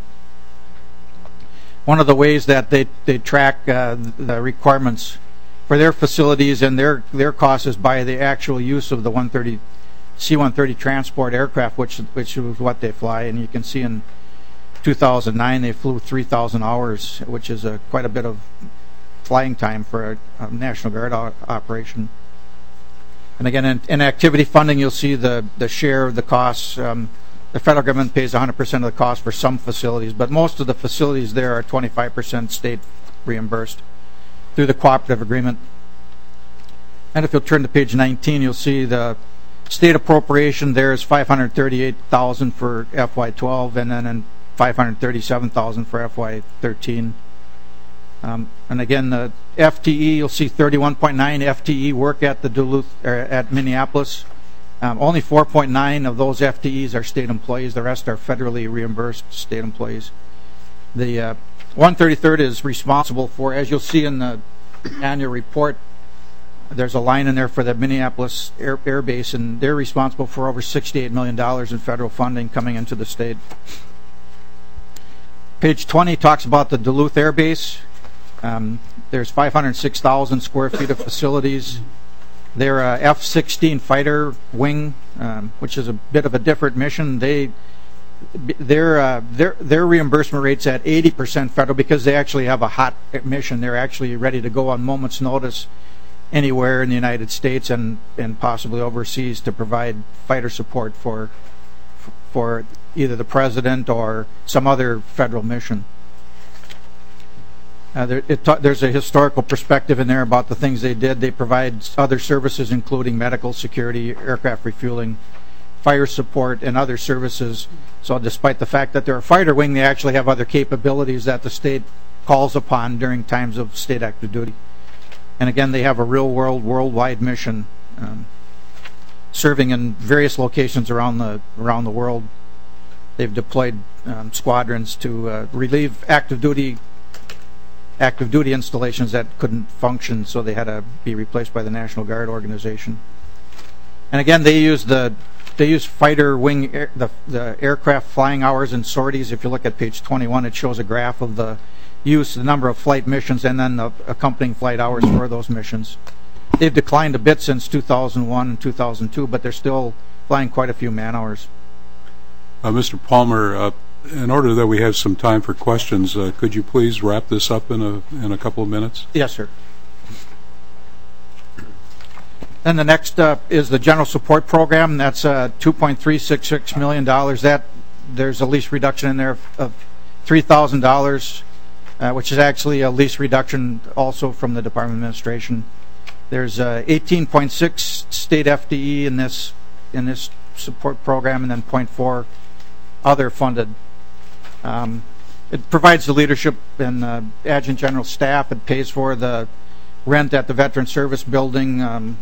One of the ways that they, they track uh, the requirements for their facilities and their their costs is by the actual use of the one thirty C one thirty transport aircraft, which which is what they fly. And you can see in two thousand nine they flew three thousand hours, which is a, quite a bit of flying time for a, a National Guard o- operation. And again, in, in activity funding, you'll see the, the share of the costs. Um, the federal government pays one hundred percent of the cost for some facilities, but most of the facilities there are twenty-five percent state reimbursed through the cooperative agreement. And if you'll turn to page nineteen, you'll see the state appropriation there is five hundred thirty-eight thousand dollars for F Y twelve, and then in five hundred thirty-seven thousand dollars for F Y thirteen. Um, and again, the F T E, you'll see thirty-one point nine F T E work at the Duluth, er, at Minneapolis. Um, only four point nine of those F T Es are state employees. The rest are federally reimbursed state employees. The uh, one thirty-third is responsible for, as you'll see in the annual report, there's a line in there for the Minneapolis Air, Air Base, and they're responsible for over sixty-eight million dollars in federal funding coming into the state. Page twenty talks about the Duluth Air Base. Um, there's five hundred six thousand square feet of facilities. They're a F sixteen fighter wing, um, which is a bit of a different mission. They, their uh, their their reimbursement rate's at eighty percent federal because they actually have a hot mission. They're actually ready to go on moment's notice anywhere in the United States and, and possibly overseas to provide fighter support for for either the president or some other federal mission. Uh, there, it ta- there's a historical perspective in there about the things they did. They provide other services, including medical security, aircraft refueling, fire support, and other services. So despite the fact that they're a fighter wing, they actually have other capabilities that the state calls upon during times of state active duty. And again, they have a real-world, worldwide mission, um, serving in various locations around the around the world. They've deployed um, squadrons to uh, relieve active duty active duty installations that couldn't function, so they had to be replaced by the National Guard organization. And again, they use the they use fighter wing air, the the aircraft flying hours and sorties. If you look at page twenty-one, it shows a graph of the use, the number of flight missions, and then the accompanying flight hours for those missions. They've declined a bit since two thousand one and two thousand two, but they're still flying quite a few man hours. Uh, Mister Palmer, uh, in order that we have some time for questions, uh, could you please wrap this up in a in a couple of minutes? Yes, sir. Then the next uh, is the General Support Program. That's uh, two point three six six million dollars. That there's a lease reduction in there of, of three thousand dollars, uh, which is actually a lease reduction also from the Department of Administration. There's uh, eighteen point six state F D E in this in this support program, and then zero point four other funded. Um, it provides the leadership and uh, adjutant general staff. It pays for the rent at the Veteran Service Building. Um,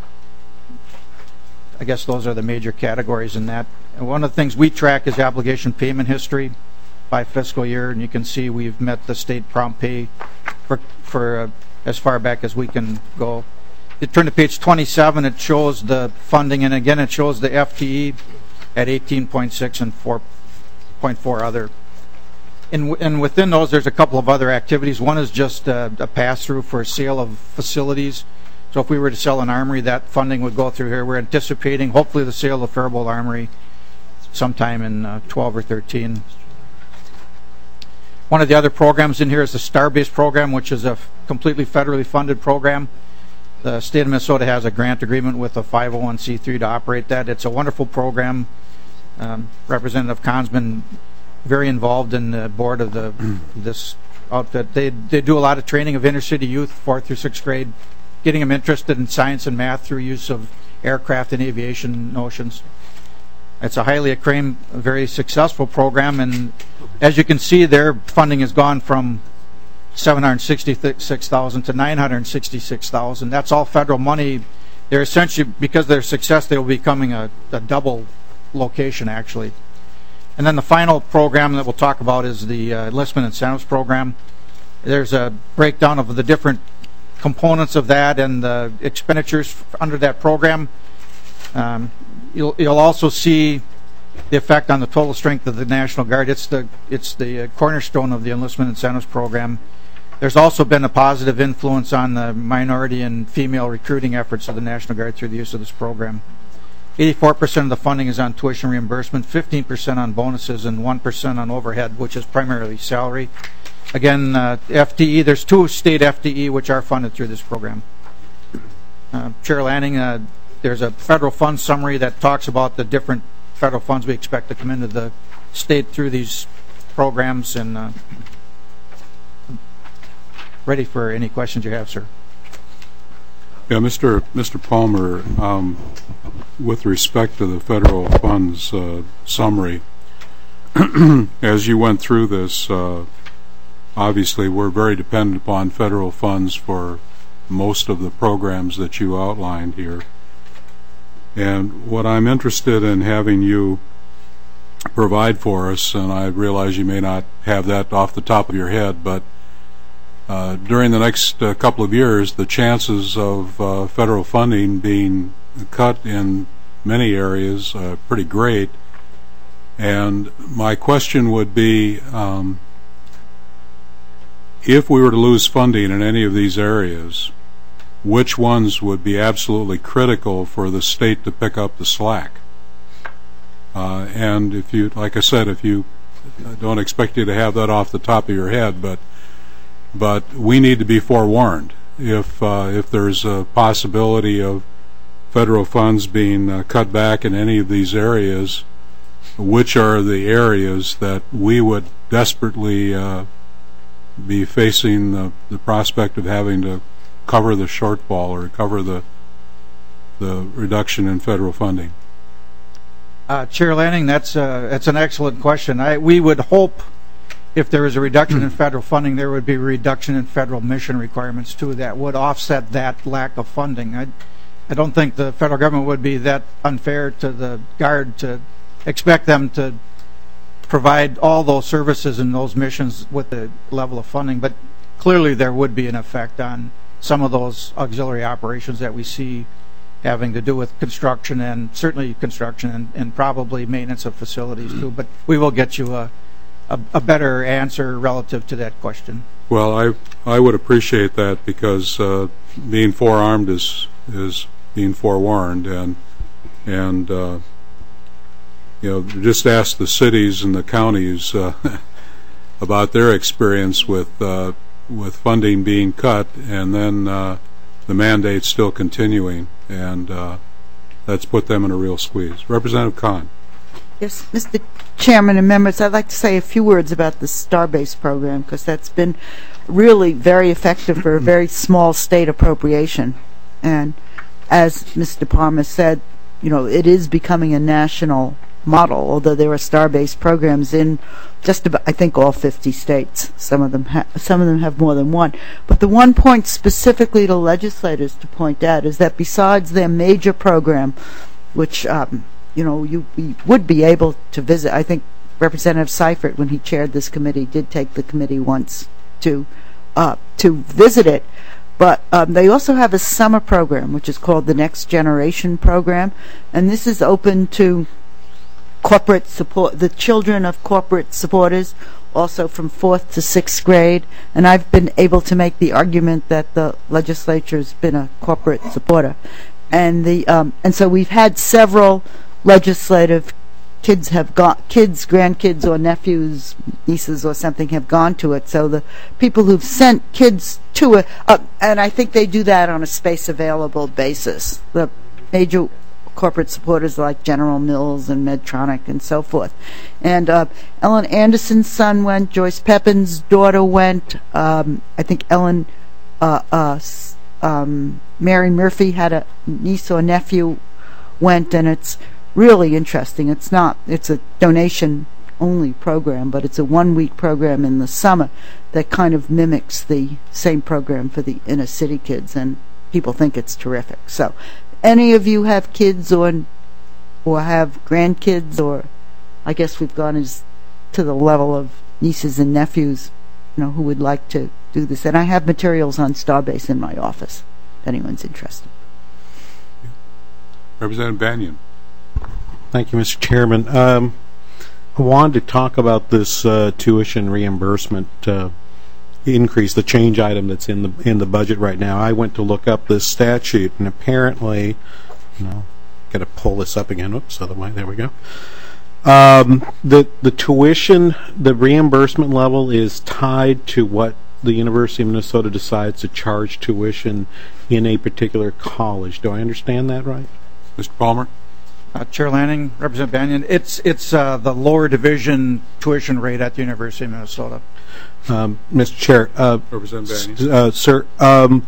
I guess those are the major categories in that. And one of the things we track is obligation payment history by fiscal year, and you can see we've met the state prompt pay for, for uh, as far back as we can go. You turn to page twenty-seven, it shows the funding, and again it shows the F T E at eighteen point six and four point four other. And, and within those, there's a couple of other activities. One is just uh, a pass-through for sale of facilities. So if we were to sell an armory, that funding would go through here. We're anticipating, hopefully, the sale of Faribault Armory sometime in uh, twelve or thirteen. One of the other programs in here is the Starbase program, which is a f- completely federally funded program. The state of Minnesota has a grant agreement with a five oh one c three to operate that. It's a wonderful program. Um, Representative Kahn's been very involved in the board of the this outfit. They they do a lot of training of inner city youth, fourth through sixth grade, getting them interested in science and math through use of aircraft and aviation notions. It's a highly acclaimed, very successful program, and as you can see, their funding has gone from seven hundred sixty-six thousand dollars to nine hundred sixty-six thousand dollars. That's all federal money. They're essentially, because of their success, they will be becoming a, a double location, actually. And then the final program that we'll talk about is the uh, Enlistment Incentives Program. There's a breakdown of the different components of that and the expenditures under that program. Um, you'll, you'll also see the effect on the total strength of the National Guard. It's the it's the uh, cornerstone of the Enlistment Incentives Program. There's also been a positive influence on the minority and female recruiting efforts of the National Guard through the use of this program. eighty-four percent of the funding is on tuition reimbursement, fifteen percent on bonuses, and one percent on overhead, which is primarily salary. Again, uh, F T E, there's two state F T E which are funded through this program. Uh, Chair Lanning, uh, there's a federal fund summary that talks about the different federal funds we expect to come into the state through these programs, and uh, ready for any questions you have, sir. Yeah, Mister Mister Palmer, um, with respect to the federal funds uh, summary, as you went through this, uh, obviously we're very dependent upon federal funds for most of the programs that you outlined here. And what I'm interested in having you provide for us, and I realize you may not have that off the top of your head, but Uh, during the next uh, couple of years, the chances of uh, federal funding being cut in many areas are pretty great. And my question would be, um, if we were to lose funding in any of these areas, which ones would be absolutely critical for the state to pick up the slack? Uh, and if you, like I said, if you, I don't expect you to have that off the top of your head, but But we need to be forewarned if uh, if there's a possibility of federal funds being uh, cut back in any of these areas. Which are the areas that we would desperately uh, be facing the, the prospect of having to cover the shortfall or cover the the reduction in federal funding? Uh, Chair Lanning, that's uh, that's an excellent question. I, we would hope if there is a reduction in federal funding, there would be a reduction in federal mission requirements too that would offset that lack of funding. I, I don't think the federal government would be that unfair to the Guard to expect them to provide all those services and those missions with the level of funding, but clearly there would be an effect on some of those auxiliary operations that we see having to do with construction and certainly construction and, and probably maintenance of facilities too. But we will get you a, a, a better answer relative to that question. Well, I I would appreciate that because uh, being forearmed is is being forewarned, and and uh, you know, just ask the cities and the counties uh, about their experience with uh, with funding being cut and then uh, the mandate still continuing, and uh, that's put them in a real squeeze. Representative Kahn. Yes, Mister Chairman and members, I'd like to say a few words about the Starbase program because that's been really very effective for a very small state appropriation. And as Mister Palmer said, you know, it is becoming a national model, although there are Starbase programs in just about, I think, all fifty states. Some of them ha some of them have more than one. But the one point specifically to legislators to point out is that besides their major program, which um, you know you we would be able to visit, I think Representative Seifert, when he chaired this committee, did take the committee once to uh, to visit it. But um, they also have a summer program, which is called the Next Generation Program, and this is open to corporate support, the children of corporate supporters, also from fourth to sixth grade. And I've been able to make the argument that the legislature's been a corporate supporter, and the um, and so we've had several legislative kids have got kids, grandkids, or nephews, nieces, or something have gone to it. So the people who've sent kids to it, uh, and I think they do that on a space available basis. The major corporate supporters like General Mills and Medtronic and so forth. And uh, Ellen Anderson's son went, Joyce Pepin's daughter went, um, I think Ellen, uh, uh, um, Mary Murphy had a niece or nephew went, and it's really interesting. It's not, it's a donation only program, but it's a one week program in the summer that kind of mimics the same program for the inner city kids, and people think it's terrific. So any of you have kids or or have grandkids, or I guess we've gone as to the level of nieces and nephews, you know, who would like to do this. And I have materials on Starbase in my office, if anyone's interested. Representative Banyan. Thank you, Mister Chairman. Um, I wanted to talk about this uh, tuition reimbursement uh, increase, the change item that's in the in the budget right now. I went to look up this statute, and apparently, you know, got to pull this up again. Oops, other way. There we go. Um, the the tuition, the reimbursement level is tied to what the University of Minnesota decides to charge tuition in a particular college. Do I understand that right? Mister Palmer. Uh, Chair Lanning, Representative Banyan, it's it's uh, the lower division tuition rate at the University of Minnesota. Um, Mister Chair, uh, Representative Banyan. Uh, sir, um,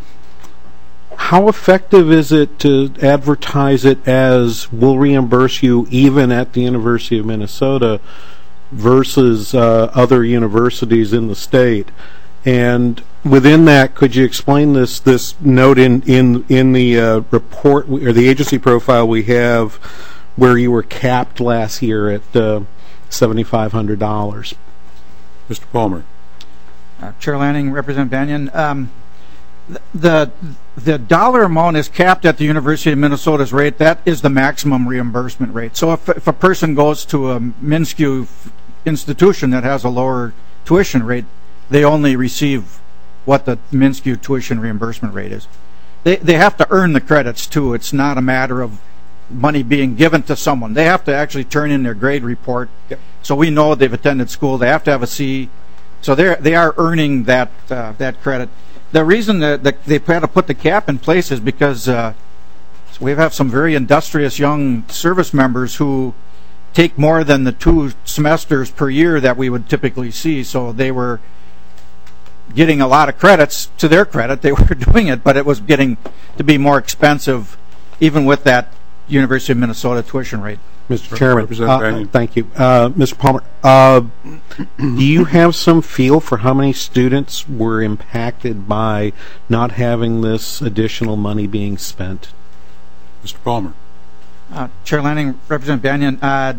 how effective is it to advertise it as we'll reimburse you even at the University of Minnesota versus uh, other universities in the state? And within that, could you explain this this note in in in the uh, report or the agency profile we have, where you were capped last year at uh, seventy-five hundred dollars? Mister Palmer. Uh, Chair Lanning, Representative Banyan, um, the the dollar amount is capped at the University of Minnesota's rate. That is the maximum reimbursement rate. So if if a person goes to a MnSCU institution that has a lower tuition rate, they only receive what the MnSCU tuition reimbursement rate is. They they have to earn the credits too. It's not a matter of money being given to someone. They have to actually turn in their grade report. Yep. So we know they've attended school. They have to have a C. So they they are earning that uh, that credit. The reason that, that they had to put the cap in place is because uh, we have some very industrious young service members who take more than the two semesters per year that we would typically see. So they were getting a lot of credits. To their credit, they were doing it, but it was getting to be more expensive, even with that University of Minnesota tuition rate. Mister Chairman, Representative uh, thank you. Uh, Mister Palmer, uh, do you have some feel for how many students were impacted by not having this additional money being spent? Mister Palmer. Uh, Chair Lanning, Representative Banyan, uh,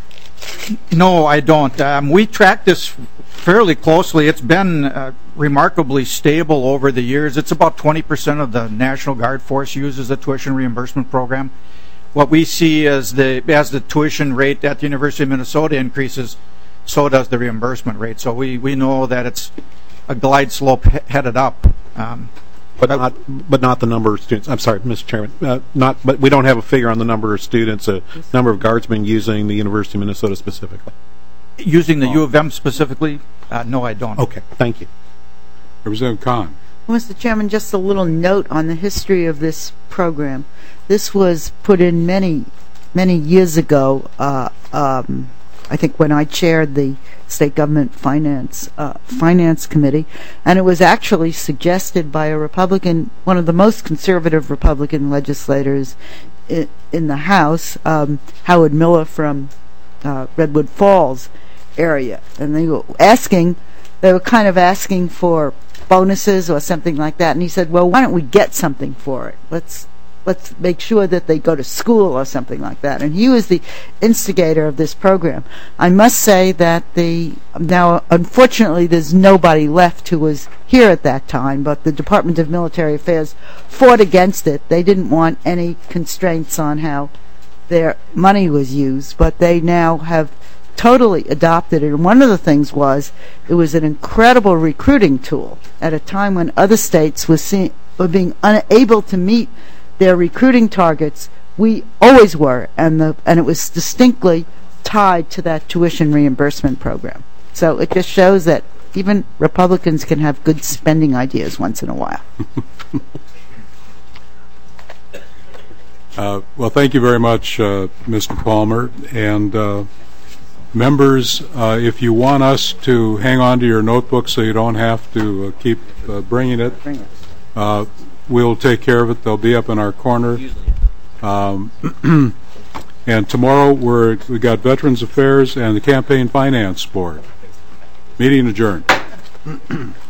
no, I don't. Um, we track this fairly closely. It's been uh, remarkably stable over the years. It's about twenty percent of the National Guard force uses the tuition reimbursement program. What we see is the as the tuition rate at the University of Minnesota increases, so does the reimbursement rate. So we, we know that it's a glide slope he headed up. Um, But not, but not the number of students. I'm sorry, Mister Chairman. Uh, not, but we don't have a figure on the number of students, a uh, number of guardsmen using the University of Minnesota specifically. Using the U of M specifically? Uh, no, I don't. Okay, thank you. Representative Kahn. Well, Mister Chairman, just a little note on the history of this program. This was put in many, many years ago. Uh, um, I think when I chaired the State Government Finance uh, Finance Committee, and it was actually suggested by a Republican, one of the most conservative Republican legislators in, in the House, um, Howard Miller from uh, Redwood Falls area, and they were asking, they were kind of asking for bonuses or something like that, and he said, well, why don't we get something for it? Let's let's make sure that they go to school or something like that. And he was the instigator of this program. I must say that the now unfortunately there's nobody left who was here at that time, but the Department of Military Affairs fought against it. They didn't want any constraints on how their money was used, but they now have totally adopted it. And one of the things was it was an incredible recruiting tool at a time when other states was see, were being unable to meet their recruiting targets. We always were, and the and it was distinctly tied to that tuition reimbursement program. So it just shows that even Republicans can have good spending ideas once in a while. uh, well, thank you very much, uh, Mister Palmer. And uh, members, uh, if you want us to hang on to your notebook so you don't have to uh, keep uh, bringing it, uh, we'll take care of it. They'll be up in our corner. Um, and tomorrow we're, we got Veterans Affairs and the Campaign Finance Board. Meeting adjourned.